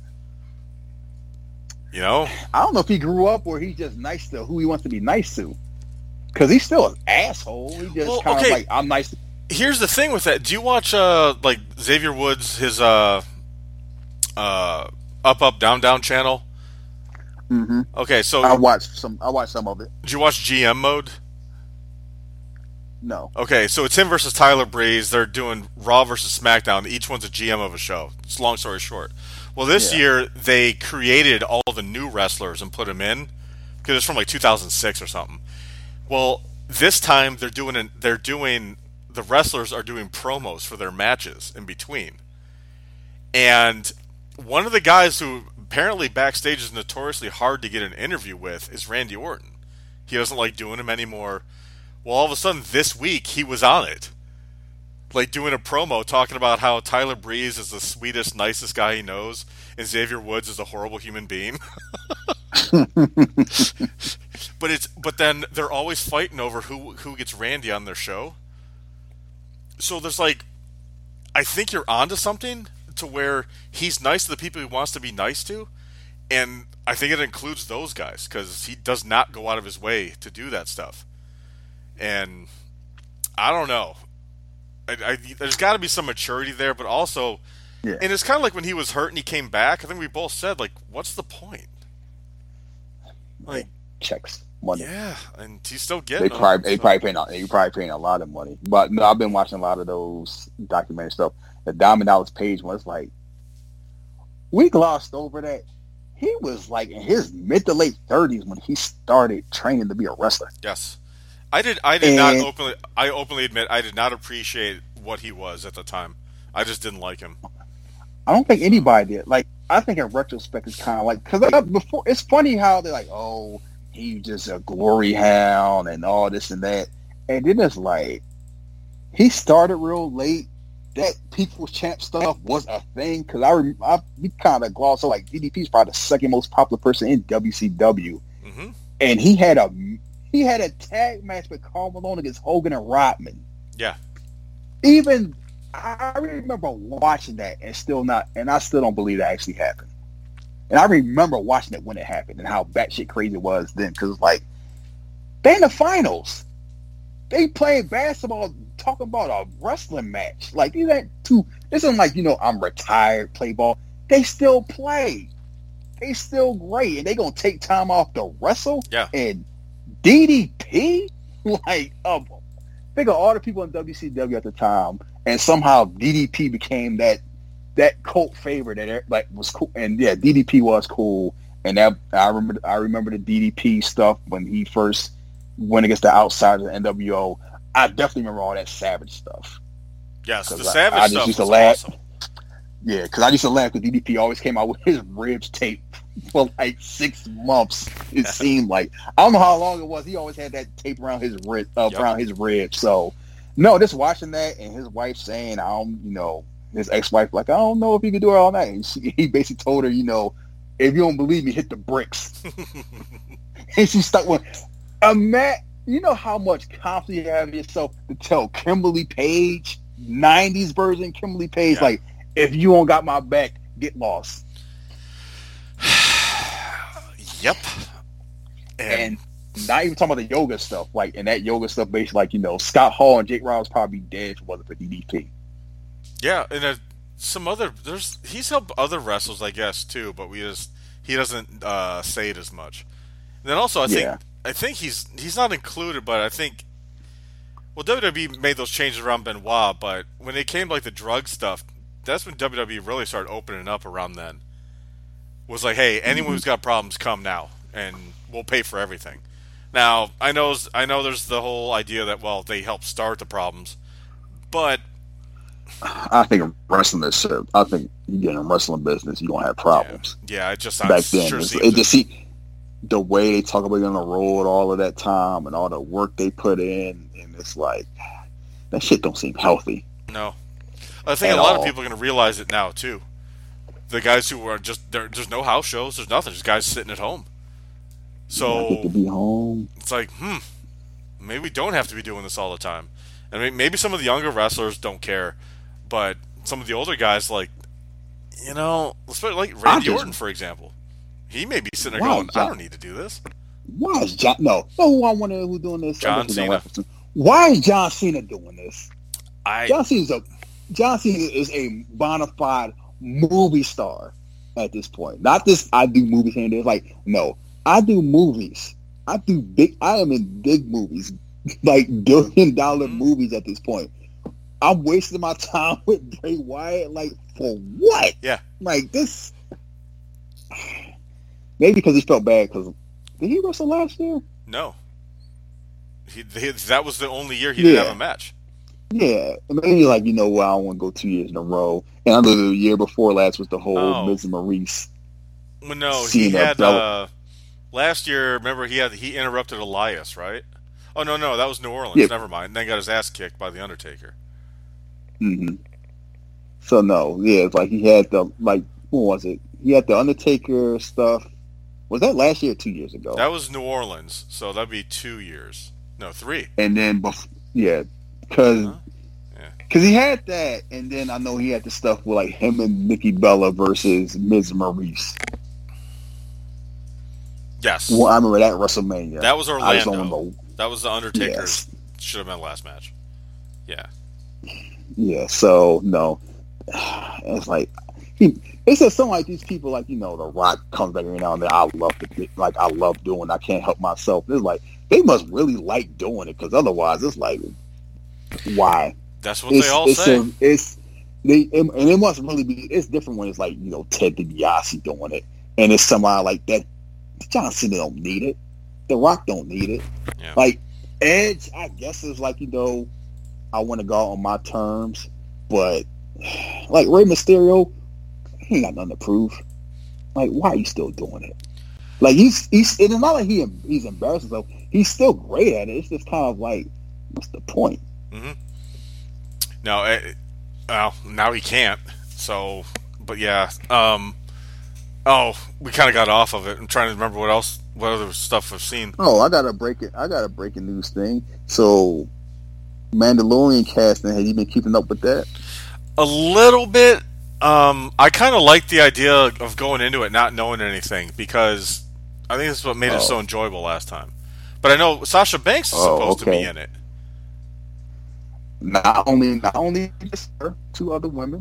You know, I don't know if he grew up or he's just nice to who he wants to be nice to. Because he's still an asshole. He just well, kind of okay. like I'm nice. To- Here's the thing with that. Do you watch uh like Xavier Woods his uh uh Up Up Down Down channel? Mm-hmm. Okay, so I watched some. I watched some of it. Did you watch G M Mode? No. Okay, so it's him versus Tyler Breeze. They're doing Raw versus SmackDown. Each one's a G M of a show. It's long story short. Well, this yeah. year they created all the new wrestlers and put them in because it's from like two thousand six or something. Well, this time they're doing an, they're doing the wrestlers are doing promos for their matches in between, and one of the guys who apparently backstage is notoriously hard to get an interview with is Randy Orton. He doesn't like doing them anymore. Well, all of a sudden this week he was on it, like doing a promo talking about how Tyler Breeze is the sweetest, nicest guy he knows, and Xavier Woods is a horrible human being. But it's but then they're always fighting over who who gets Randy on their show. So there's like, I think you're onto something to where he's nice to the people he wants to be nice to, and I think it includes those guys because he does not go out of his way to do that stuff. And I don't know. I, I, there's got to be some maturity there, but also Yeah. And it's kind of like when he was hurt and he came back. I think we both said, like, what's the point? Like, checks, money. Yeah, and he's still getting. They probably them, they so. probably paying they probably paying a lot of money. But no, I've been watching a lot of those documentary stuff. The Diamond Dallas Page one, it's like we glossed over that. He was like in his mid to late thirties when he started training to be a wrestler. Yes, I did. I did and, not openly. I openly admit I did not appreciate what he was at the time. I just didn't like him. I don't think anybody did. Like, I think in retrospect, it's kind of like because before it's funny how they're like, oh, he's just a glory hound and all this and that, and then it's like he started real late. That People's Champ stuff was a thing because I, rem- I we kind of glossed over like D D P is probably the second most popular person in W C W, mm-hmm. and he had a he had a tag match with Karl Malone against Hogan and Rodman. Yeah, even I remember watching that and still not, and I still don't believe that actually happened. And I remember watching it when it happened and how batshit crazy it was then because like they in the finals, they playing basketball. Talking about a wrestling match. Like, these ain't too, this isn't like, you know, I'm retired, play ball. They still play. They still great. And they going to take time off to wrestle? Yeah. And D D P? Like, um, think of all the people in W C W at the time. And somehow D D P became that that cult favorite that like was cool. And yeah, D D P was cool. And that I remember I remember the D D P stuff when he first went against the Outsiders of N W O. I definitely remember all that Savage stuff. Yes, the I, Savage I stuff used was to laugh. awesome. Yeah, because I used to laugh because D D P always came out with his ribs taped for like six months. It seemed like I don't know how long it was. He always had that tape around his rib, uh, yep. around his ribs. So no, just watching that and his wife saying, "I don't," you know, his ex-wife like, "I don't know if you can do it all night." And she, he basically told her, you know, "If you don't believe me, hit the bricks." And she stuck with a Matt. You know how much confidence you have in yourself to tell Kimberly Page, nineties version Kimberly Page, yeah. like, if you don't got my back, get lost. Yep. And, and not even talking about the yoga stuff, like, and that yoga stuff basically, like, you know, Scott Hall and Jake Roberts probably dead if it wasn't for D D P. Yeah, and uh, some other, there's, he's helped other wrestlers, I guess, too, but we just, he doesn't uh, say it as much. And then also, I think, yeah. I think he's he's not included, but I think, well, W W E made those changes around Benoit, but when it came to like the drug stuff, that's when W W E really started opening up around then. Was like, hey, anyone mm-hmm. who's got problems, come now, and we'll pay for everything. Now, I know I know there's the whole idea that, well, they helped start the problems, but I think wrestling is, I think you get in a wrestling business, you don't have problems. Yeah, yeah it just back then. Sure it, it just see. The way they talk about it on the road all of that time and all the work they put in, and it's like, that shit don't seem healthy. No. I think a lot all. of people are going to realize it now, too. The guys who are just, there's no house shows, there's nothing, just guys sitting at home. So, yeah, I get to be home. It's like, hmm, maybe we don't have to be doing this all the time. I mean, maybe some of the younger wrestlers don't care, but some of the older guys, like, you know, let's put it like Randy just, Orton, for example. He may be sitting there going, John, I don't need to do this. Why is John... No. No, who I wonder who's doing this? John Cena. Why is John Cena doing this? I... John Cena's a... John Cena is a bona fide movie star at this point. Not this, I do movies here and there. It's like, no. I do movies. I do big... I am in big movies. Like, billion dollar mm-hmm. movies at this point. I'm wasting my time with Bray Wyatt. Like, for what? Yeah. Like, this... Maybe because he felt bad. Because did he wrestle last year? No. He, he, that was the only year he yeah. didn't have a match. Yeah. Maybe like, you know what, I don't want to go two years in a row. And I know the year before last was the whole oh. Miz and Maurice. Well, no, he had... Uh, last year, remember, he had he interrupted Elias, right? Oh, no, no, that was New Orleans. Yeah. Never mind. And then got his ass kicked by The Undertaker. Mm-hmm. So, no. Yeah, it's like he had the... like, what was it? He had the Undertaker stuff. Was that last year or two years ago? That was New Orleans, so that'd be two years. No, three. And then, bef- yeah, because uh-huh. yeah. he had that, and then I know he had the stuff with like him and Nikki Bella versus Miz and Maurice. Yes. Well, I remember that WrestleMania. That was Orlando. That was the Undertaker's. Yes. Should have been the last match. Yeah. Yeah, so, no. it's like he, it's just something like these people, like you know, The Rock comes back every now and then. I love the like I love doing. I can't help myself. It's like they must really like doing it because otherwise, it's like why? That's what it's, they all it's say. A, it's they and it must really be. It's different when it's like you know Ted DiBiase doing it, and it's somebody like that. John Cena don't need it. The Rock don't need it. Yeah. Like Edge, I guess is like you know, I want to go out on my terms, but like Rey Mysterio, he ain't got nothing to prove. Like, why are you still doing it? Like he's he's it's not like he he's embarrassing himself. He's still great at it. It's just kind of like, what's the point? Mm-hmm. No, it, well, now he can't. So, but yeah. Um, oh, we kind of got off of it. I'm trying to remember what else, what other stuff I've seen. Oh, I got a break it. I got a breaking news thing. So, Mandalorian casting. Have you been keeping up with that? A little bit. Um, I kind of like the idea of going into it not knowing anything because I think this is what made oh. it so enjoyable last time. But I know Sasha Banks is oh, supposed okay. to be in it. Not only, not only just her, two other women.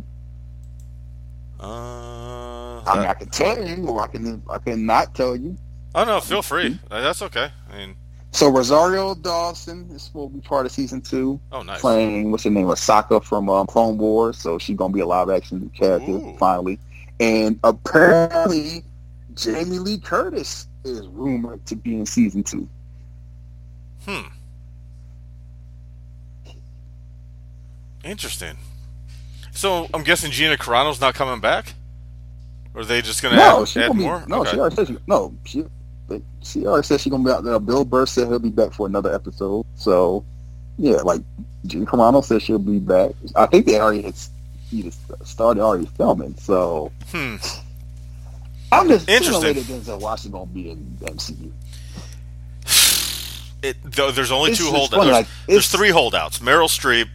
Uh, I mean, I can tell you, or I can, I can not tell you. Oh no, feel free. That's okay. I mean, so Rosario Dawson is supposed to be part of season two. Oh, nice. Playing what's her name, Asaka from um, Clone Wars. So she's gonna be a live action character Ooh. finally. And apparently, Jamie Lee Curtis is rumored to be in season two. Hmm. Interesting. So I'm guessing Gina Carano's not coming back, or are they just gonna no, add, she add gonna be, more? No, okay. she already said she, no. She she already said she's gonna be out there. Bill Burr said he'll be back for another episode. So yeah, like Gina Carano said she'll be back. I think they already had either started already filming. So Hmm. I'm just Interesting. That Denzel Washington gonna be in the M C U. It, th- there's only It's two just holdouts. funny, There's, like, there's it's- three holdouts: Meryl Streep,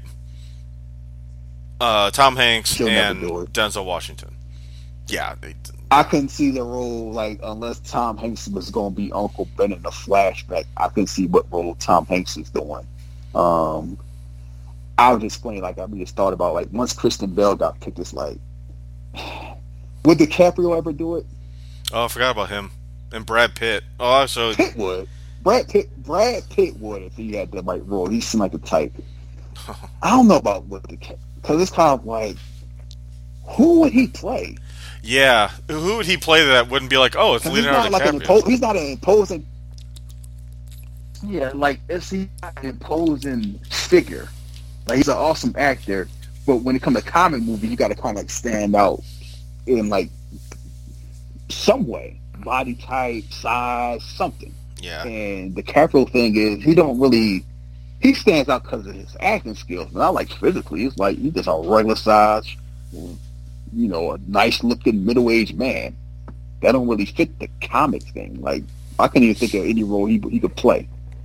uh, Tom Hanks, She'll never and do it. Denzel Washington. Yeah, they, I couldn't see the role like unless Tom Hanks was gonna be Uncle Ben in the flashback. I couldn't see what role Tom Hanks is doing. Um, I was just explaining like I just thought about like once Kristen Bell got picked, it's like would DiCaprio ever do it? oh, I forgot about him and Brad Pitt. Oh, so Pitt would. Brad Pitt. Brad Pitt would if he had the right role. He seemed like the type. I don't know about what the because it's kind of like who would he play? yeah, who would he play that wouldn't be like, oh, it's He's Leonardo not like an DiCaprio? impo- he's not an imposing. Yeah, like is he not an imposing figure? Like he's an awesome actor, but when it comes to comic movie, you got to kind of like stand out in like some way, body type, size, something. Yeah, And the DiCaprio thing is he don't really he stands out because of his acting skills, not like physically. It's like he's just a regular size, you know, a nice looking middle aged man. That don't really fit the comic thing. Like I can't even think of any role he he could play.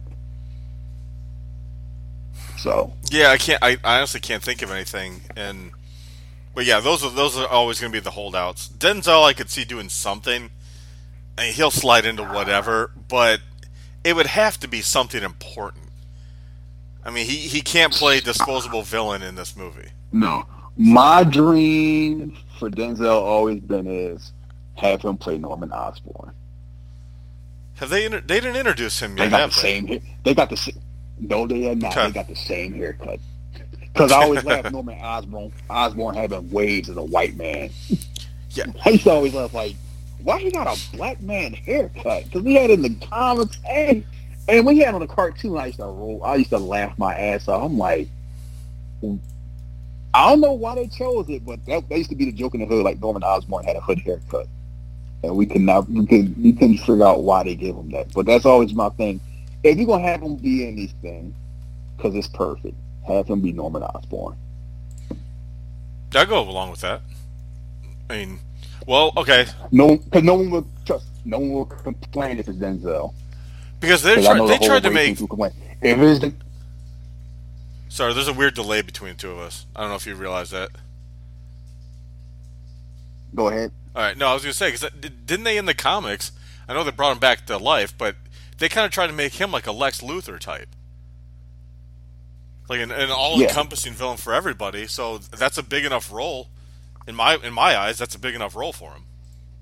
So yeah. I can't. I, I honestly can't think of anything. And but yeah, those are those are always going to be the holdouts. Denzel, I could see doing something. I mean, he'll slide into whatever, but it would have to be something important. I mean, he, he can't play disposable villain in this movie. no, my dream for Denzel always been is have him play Norman Osborn. Have they? Inter- they didn't introduce him They yet, got have the they? same hair. They got the same. No, they are not. Okay. They got the same haircut. Because I always laugh Norman Osborn. Osborn having waves as a white man. Yeah. I used to always laugh like, why he got a black man haircut? Because we had it in the comics and and when he had on the cartoon, I used to roll. I used to laugh my ass off. I'm like, I don't know why they chose it, but that, that used to be the joke in the hood. Like Norman Osborn had a hood haircut, and we could not we could we couldn't figure out why they gave him that. But that's always my thing. If you're gonna have him be in these things, because it's perfect, have him be Norman Osborn. I'll go along with that. I mean, well, okay, No, because no one will trust. No one will complain if it's Denzel. because they 'Cause I tried. know They the whole tried to race make. people complain. If it's the, Sorry, there's a weird delay between the two of us. I don't know if you realize that. go ahead. All right, no, I was gonna say because didn't they in the comics? I know they brought him back to life, but they kind of tried to make him like a Lex Luthor type, like an, an all-encompassing villain for everybody. So that's a big enough role. In my in my eyes, that's a big enough role for him.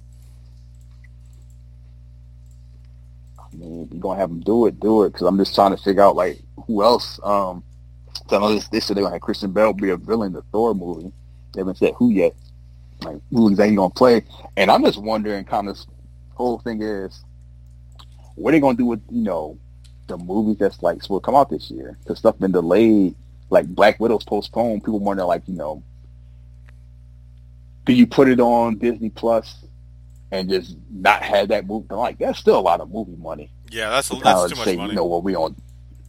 I mean, if you're gonna have him do it, do it. Because I'm just trying to figure out like who else. Um, so I know this, this said they're gonna have Christian Bale be a villain in the Thor movie. They haven't said who yet. Like who exactly gonna play? And I'm just wondering, kind of, whole thing is, what are they gonna do with you know the movies that's like will come out this year? Because stuff been delayed. Like Black Widow's postponed. People wonder like you know, do you put it on Disney Plus and just not have that movie? Like that's still a lot of movie money. Yeah, that's a, that's too much say, money. You know what we on?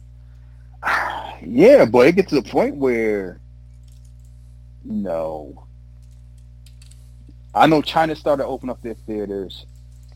Yeah, but it gets to the point where, you know, I know China started to open up their theaters.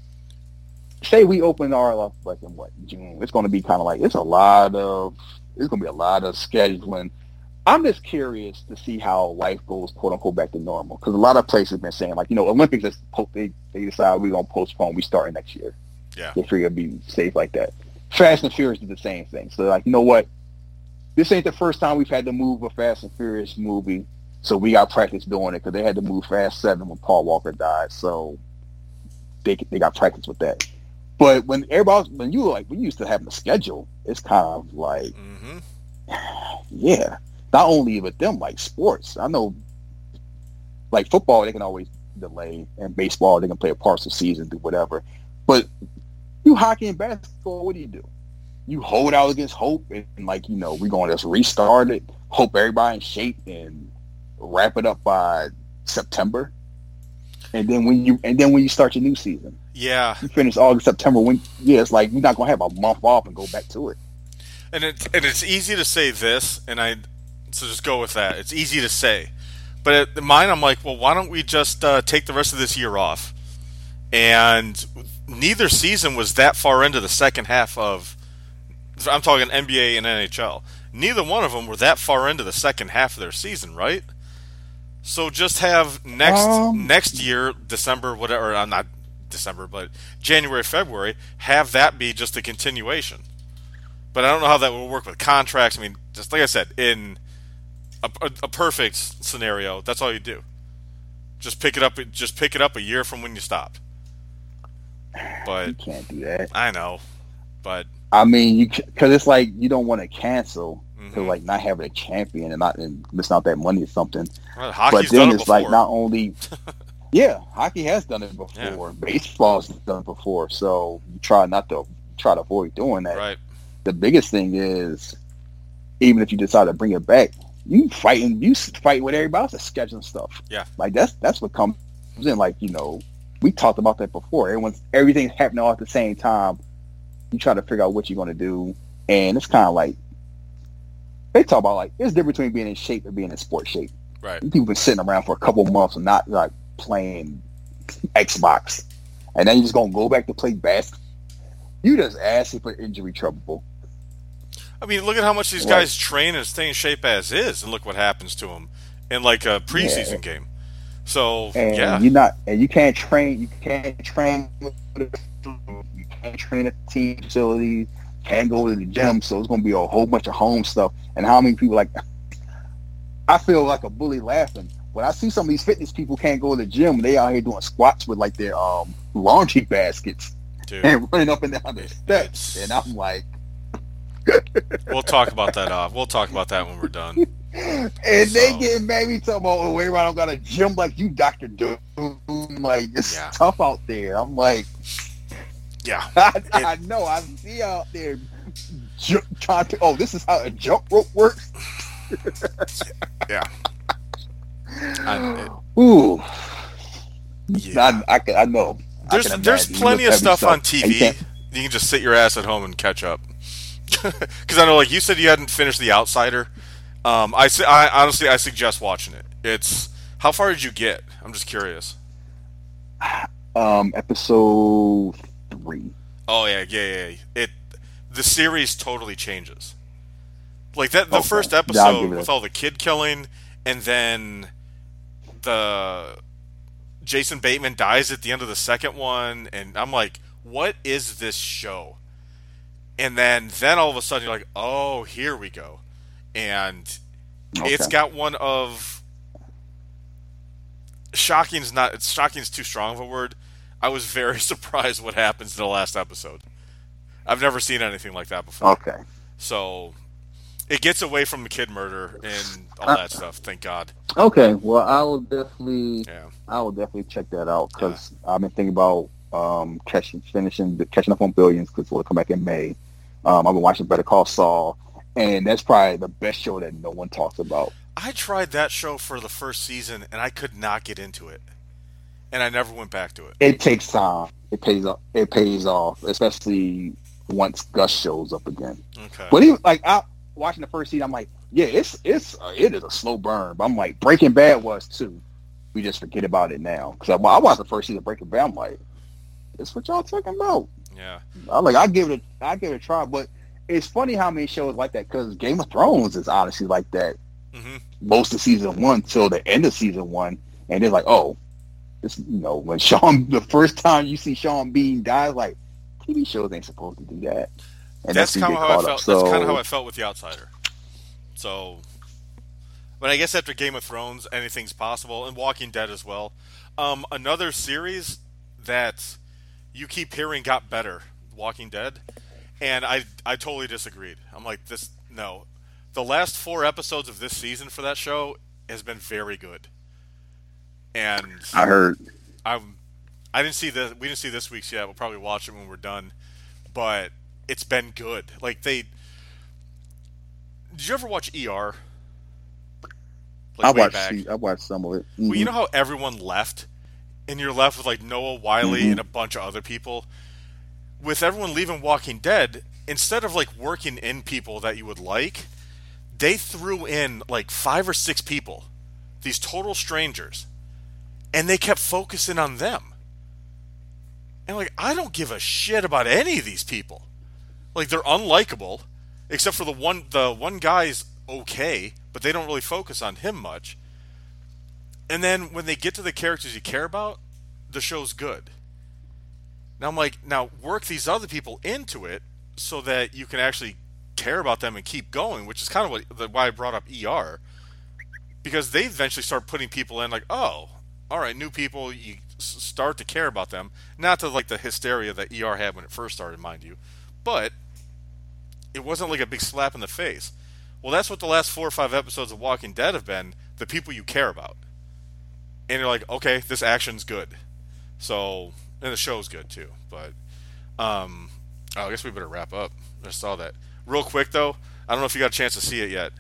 Say we open our up like in what June? It's going to be kind of like it's a lot of it's going to be a lot of scheduling. I'm just curious to see how life goes, quote unquote, back to normal. Because a lot of places have been saying, like, you know, Olympics, is, they, they decide we're going to postpone. We starting next year. Yeah. They figure it'd be safe like that. Fast and Furious did the same thing. So, like, you know what? This ain't the first time we've had to move a Fast and Furious movie. So we got practice doing it because they had to move Fast seven when Paul Walker died. So they they got practice with that. But when everybody, when you like, when you used to having a schedule, it's kind of like, mm-hmm. yeah. Not only with them, like sports. I know, like football, they can always delay, and baseball, they can play a partial season, do whatever. But you hockey and basketball, what do you do? You hold out against hope, and, and like you know, we're going to just restart it, hope everybody in shape, and wrap it up by September. And then when you and then when you start your new season, yeah, you finish August, September. When yeah, it's like you're not gonna have a month off and go back to it. And it's and it's easy to say this, and I. So just go with that. It's easy to say. But at mine, I'm like, well, why don't we just uh, take the rest of this year off? And neither season was that far into the second half of, I'm talking N B A and N H L. Neither one of them were that far into the second half of their season, right? So just have next um, next year, December, whatever, uh, not December, but January, February, have that be just a continuation. But I don't know how that will work with contracts. I mean, just like I said, in A, a, a perfect scenario, that's all you do. Just pick it up. Just pick it up a year from when you stopped. But you can't do that. I know, but I mean, you because it's like you don't want to cancel mm-hmm. to like not having a champion and not and missing out that money or something. Well, hockey's but then done it it's before. Like not only, yeah, hockey has done it before. Yeah. Baseball's done it before. So you try not to try to avoid doing that. Right. The biggest thing is, even if you decide to bring it back, you fighting, you fight with everybody else that's scheduling stuff. Yeah, like that's that's what comes in. Like you know, we talked about that before. Everyone's everything's happening all at the same time. You try to figure out what you're going to do, and it's kind of like they talk about like there's a difference between being in shape and being in sports shape. Right. People been sitting around for a couple of months and not like playing Xbox, and then you're just gonna go back to play basketball. You just asking for injury trouble. I mean, look at how much these Right. guys train and stay in shape as is, and look what happens to them in like a preseason Yeah. game. So And yeah, you're not, and you can't train. You can't train. You can't train at the team facilities. Can't go to the gym. So it's going to be a whole bunch of home stuff. And how many people like? I feel like a bully laughing when I see some of these fitness people can't go to the gym. They out here doing squats with like their um, laundry baskets dude. and running up and down the steps. It's- And I'm like, We'll talk about that off. We'll talk about that when we're done. and So- they getting mad me talking about, oh, wait, I don't got a gym like you, Doctor Doom. Like, it's Yeah. tough out there. I'm like, Yeah. I, I know. I see out there ju- trying to, oh, this is how a jump rope works? Yeah. I, Ooh. yeah. I, I, can, I know. I There's can there's imagine. You plenty of look heavy stuff on T and you V. can't- You can just sit your ass at home and catch up. Because I know, like you said, you hadn't finished The Outsider. Um, I, su- I honestly, I suggest watching it. It's how far did you get? I'm just curious. Um, episode three. Oh yeah, yeah, yeah. yeah. It the series totally changes. Like that, the Okay. first Yeah, I'll episode give it a- with all the kid killing, and then the Jason Bateman dies at the end of the second one, and I'm like, what is this show? And then, then all of a sudden you're like, oh, here we go, and Okay. it's got one of shocking's not. It's shocking's too strong of a word. I was very surprised what happens in the last episode. I've never seen anything like that before. Okay. So it gets away from the kid murder and all that stuff. Thank God. Okay. Well, I will definitely. Yeah. I will definitely check that out because yeah. I've been thinking about um, catching, finishing, catching up on Billions because we'll come back in May. Um, I've been watching Better Call Saul, and that's probably the best show that no one talks about. I tried that show for the first season, and I could not get into it, and I never went back to it. It takes time. It pays off. It pays off, especially once Gus shows up again. Okay. But even like I watching the first season, I'm like, yeah, it's it's uh, it is a slow burn. But I'm like, Breaking Bad was too. We just forget about it now because I, I watched the first season of Breaking Bad. I'm like, this what y'all talking about? Yeah. I like I give it a I give it a try, but it's funny how many shows like that because Game of Thrones is honestly like that. Mm-hmm. Most of season one till the end of season one, and they're like, oh, it's you know when Sean the first time you see Sean Bean die, like T V shows ain't supposed to do that. And that's, that's kind of how I felt. So, that's kind of how I felt with The Outsider. So, but I guess after Game of Thrones, anything's possible, and Walking Dead as well. Um, another series that you keep hearing got better, Walking Dead, and I I totally disagreed. I'm like this no. The last four episodes of this season for that show has been very good. And I heard I'm I didn't see the we didn't see this week's yet. We'll probably watch it when we're done. But it's been good. Like they Did you ever watch E R? Like I watched I watched some of it. Mm-hmm. Well, you know how everyone left and you're left with like Noah Wiley mm-hmm. and a bunch of other people? With everyone leaving Walking Dead, instead of like working in people that you would like, they threw in like five or six people, these total strangers, and they kept focusing on them. And like, I don't give a shit about any of these people. Like, they're unlikable, except for the one the one guy's okay, but they don't really focus on him much. And then when they get to the characters you care about, the show's good. Now I'm like, now work these other people into it so that you can actually care about them and keep going, which is kind of what why I brought up E R, because they eventually start putting people in like, oh, all right, new people, you start to care about them, not to like the hysteria that E R had when it first started, mind you, but it wasn't like a big slap in the face. Well, that's what the last four or five episodes of Walking Dead have been, the people you care about, and you're like, okay, this action's good, so and the show's good too, but um, oh, I guess we better wrap up. I saw that. Real quick, though, I don't know if you got a chance to see it yet.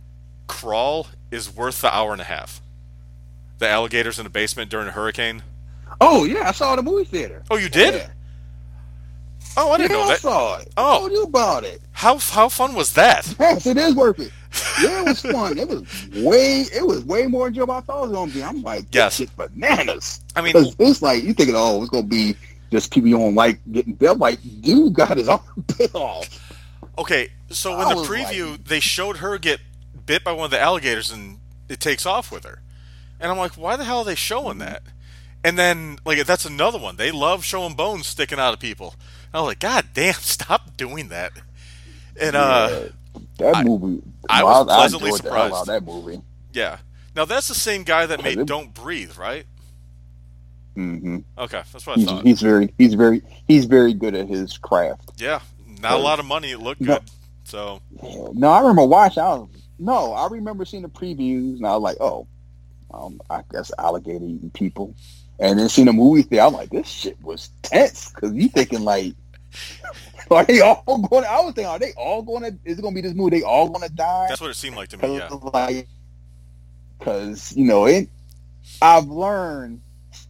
Crawl is worth the hour and a half. The alligators in the basement during a hurricane. Oh, yeah, I saw it in the movie theater. Oh, you did? Yeah. Oh, I didn't yeah, know that. I saw it. Oh. I told you about it. How how fun was that? Yes, it is worth it. Yeah, it was fun. It was way it was way more enjoyable than I thought it was going to be. I'm like, yes. This shit bananas. I mean, it's like, you thinking, oh, it's going to be just people you don't like getting bit. Like, dude got his arm bit off. Okay, so in the preview, like, they showed her get bit by one of the alligators and it takes off with her. And I'm like, why the hell are they showing that? And then, like, that's another one. They love showing bones sticking out of people. And I was like, God damn, stop doing that. And, yeah, uh... that I, movie... I was I pleasantly surprised. surprised. The hell out of that movie. Yeah. Now, that's the same guy that made it, Don't Breathe, right? Mm-hmm. Okay, that's what I he's, thought. He's very, he's very, he's very good at his craft. Yeah, not a lot of money. It looked no, good. So. No, I remember watching. I was, no, I remember seeing the previews, and I was like, oh, um, I guess alligator eating people. And then seeing the movie there, I'm like, this shit was tense because you thinking like, are they all going? I was thinking, are they all going to? Is it going to be this movie? They all going to die? That's what it seemed like to me. Yeah. Like, because you know it. I've learned.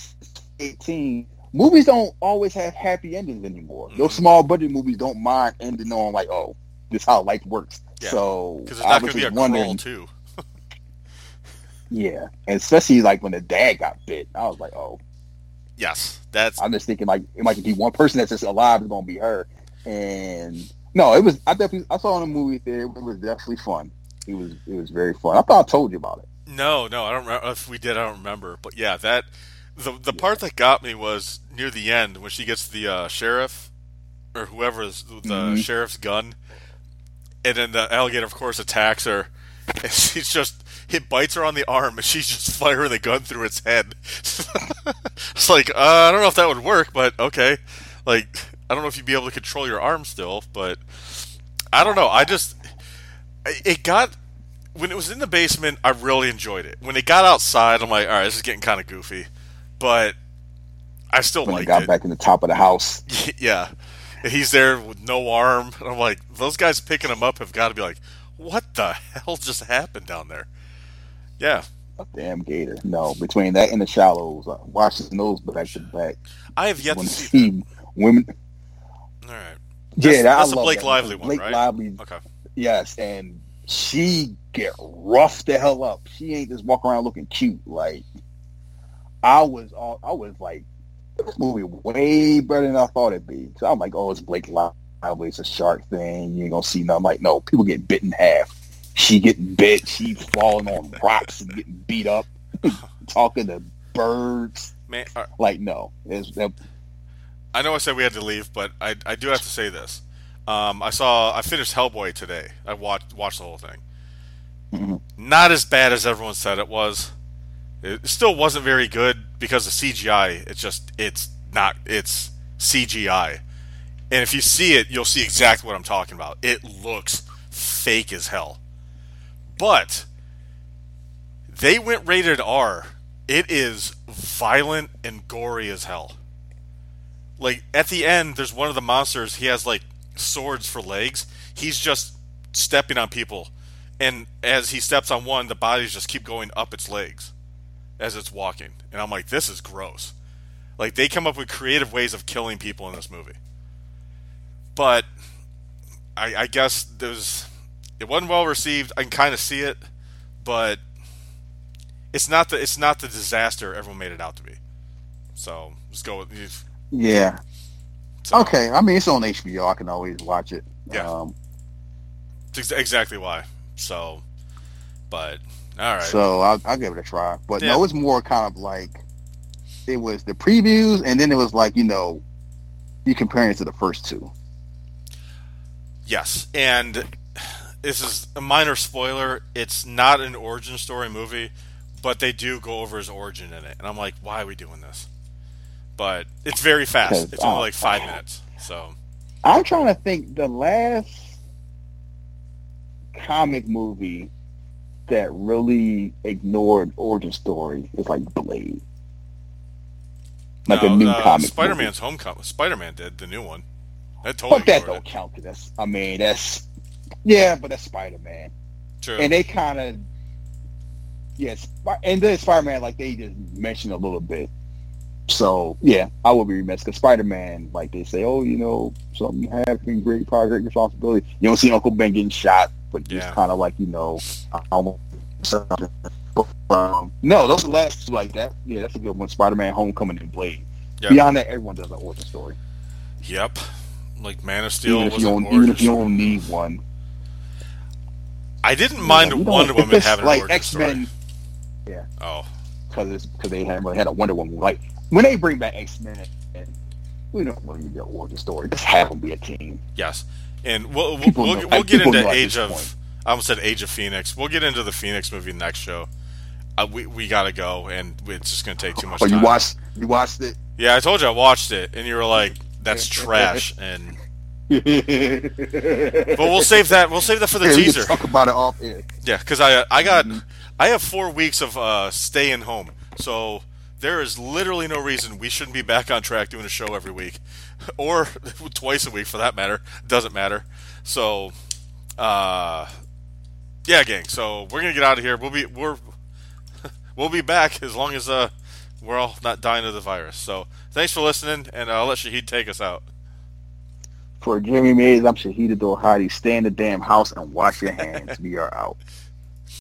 eighteen movies don't always have happy endings anymore. Mm-hmm. Those small budget movies don't mind ending on like, oh, this is how life works. Yeah. So because it's not going to be a crawl too. Yeah, and especially like when the dad got bit, I was like, oh, yes, that's. I'm just thinking like it might be one person that's just alive is going to be her, and no, it was. I definitely I saw it in the movie theater. It was definitely fun. It was it was very fun. I thought I told you about it. No, no, I don't remember if we did. I don't remember, but yeah, that. The the part that got me was near the end when she gets the uh, sheriff or whoever is the mm-hmm. sheriff's gun, and then the alligator, of course, attacks her. And she's just it bites her on the arm, and she's just firing the gun through its head. It's like, uh, I don't know if that would work, but okay. Like, I don't know if you'd be able to control your arm still, but I don't know. I just, it got, when it was in the basement, I really enjoyed it. When it got outside, I'm like, all right, this is getting kind of goofy, but I still when liked it got it. back in the top of the house. Yeah. And he's there with no arm. And I'm like, those guys picking him up have got to be like, what the hell just happened down there? Yeah. A damn gator. No, between that and the Shallows, uh, watching those back to back. I have yet when to see that. Women. All right. Yeah, that's, that, that's I a love Blake that. Lively one, Blake right? Lively. Okay. Yes, and she get roughed the hell up. She ain't just walk around looking cute. Like, I was all, I was like, this movie way better than I thought it'd be. So I'm like, oh, it's Blake Lively. It's a shark thing. You ain't gonna see nothing. I'm like, no, people get bit in half. She getting bit. She falling on rocks and getting beat up. Talking to birds. Man, uh, like, no. It's, that, I know I said we had to leave, but I, I do have to say this. Um, I saw I finished Hellboy today. I watched watched the whole thing. mm-hmm. Not as bad as everyone said it was. It still wasn't very good because of C G I. It's just it's not it's C G I. And if you see it, you'll see exactly what I'm talking about. It looks fake as hell. But they went rated R. It is violent and gory as hell. Like, at the end, there's one of the monsters, he has, like, swords for legs. He's just stepping on people. And as he steps on one, the bodies just keep going up its legs as it's walking. And I'm like, this is gross. Like, they come up with creative ways of killing people in this movie. But I, I guess there's it wasn't well received. I can kind of see it, but it's not the it's not the disaster everyone made it out to be. So let's go with yeah. So, okay, I mean it's on H B O. I can always watch it. Yeah, um, it's exactly why. So, but all right. So I'll, I'll give it a try. But yeah. no, it's more kind of like it was the previews, and then it was like you know you comparing it to the first two. Yes, and this is a minor spoiler. It's not an origin story movie, but they do go over his origin in it. And I'm like, why are we doing this? But it's very fast. It's only uh, like five minutes. So I'm trying to think the last comic movie that really ignored origin story is like Blade. Like no, a new uh, comic Spider-Man's movie. Homecoming. Spider-Man did, the new one. That totally But that ignored don't it. count. That's, I mean, that's, yeah, but that's Spider-Man. True. And they kind of, yes, and then Spider-Man, like they just mentioned a little bit. So, yeah, I would be remiss because Spider-Man, like they say, oh, you know, something happened, great project, responsibility. You don't see Uncle Ben getting shot, but Yeah. just kind of like, you know, almost something. But, um, no, those are the last two like that. Yeah, that's a good one. Spider-Man, Homecoming, and Blade. Yep. Beyond that, everyone does an origin story. Yep. Like Man of Steel Even if, was you an don't, origin even if you story. don't need one. I didn't mind You know, Wonder if Woman it's having like an origin X-Men, story. Yeah. Oh. Because it's because they haven't really had a Wonder Woman. Like when they bring back X-Men, and we don't really need their origin story. Just have them be a team. Yes. And we'll we'll, People we'll, know- we'll get people into know at Age this of point. I almost said Age of Phoenix. We'll get into the Phoenix movie next show. Uh, we we gotta go, and it's just gonna take too much Oh, time. you watched? You watched it? Yeah, I told you I watched it, and you were like, "That's trash." And but we'll save that. We'll save that for the Yeah, we can teaser. talk about it off air. Yeah, because I I got Mm-hmm. I have four weeks of uh, staying home, so there is literally no reason we shouldn't be back on track doing a show every week, or twice a week for that matter. Doesn't matter. So, uh, yeah, gang. So we're gonna get out of here. We'll be we're we'll be back as long as uh we're all not dying of the virus. So thanks for listening, and I'll let Shahid take us out. For Jimmy Mays, I'm Shahid Ador Hadi. Stay in the damn house and wash your hands. We are out.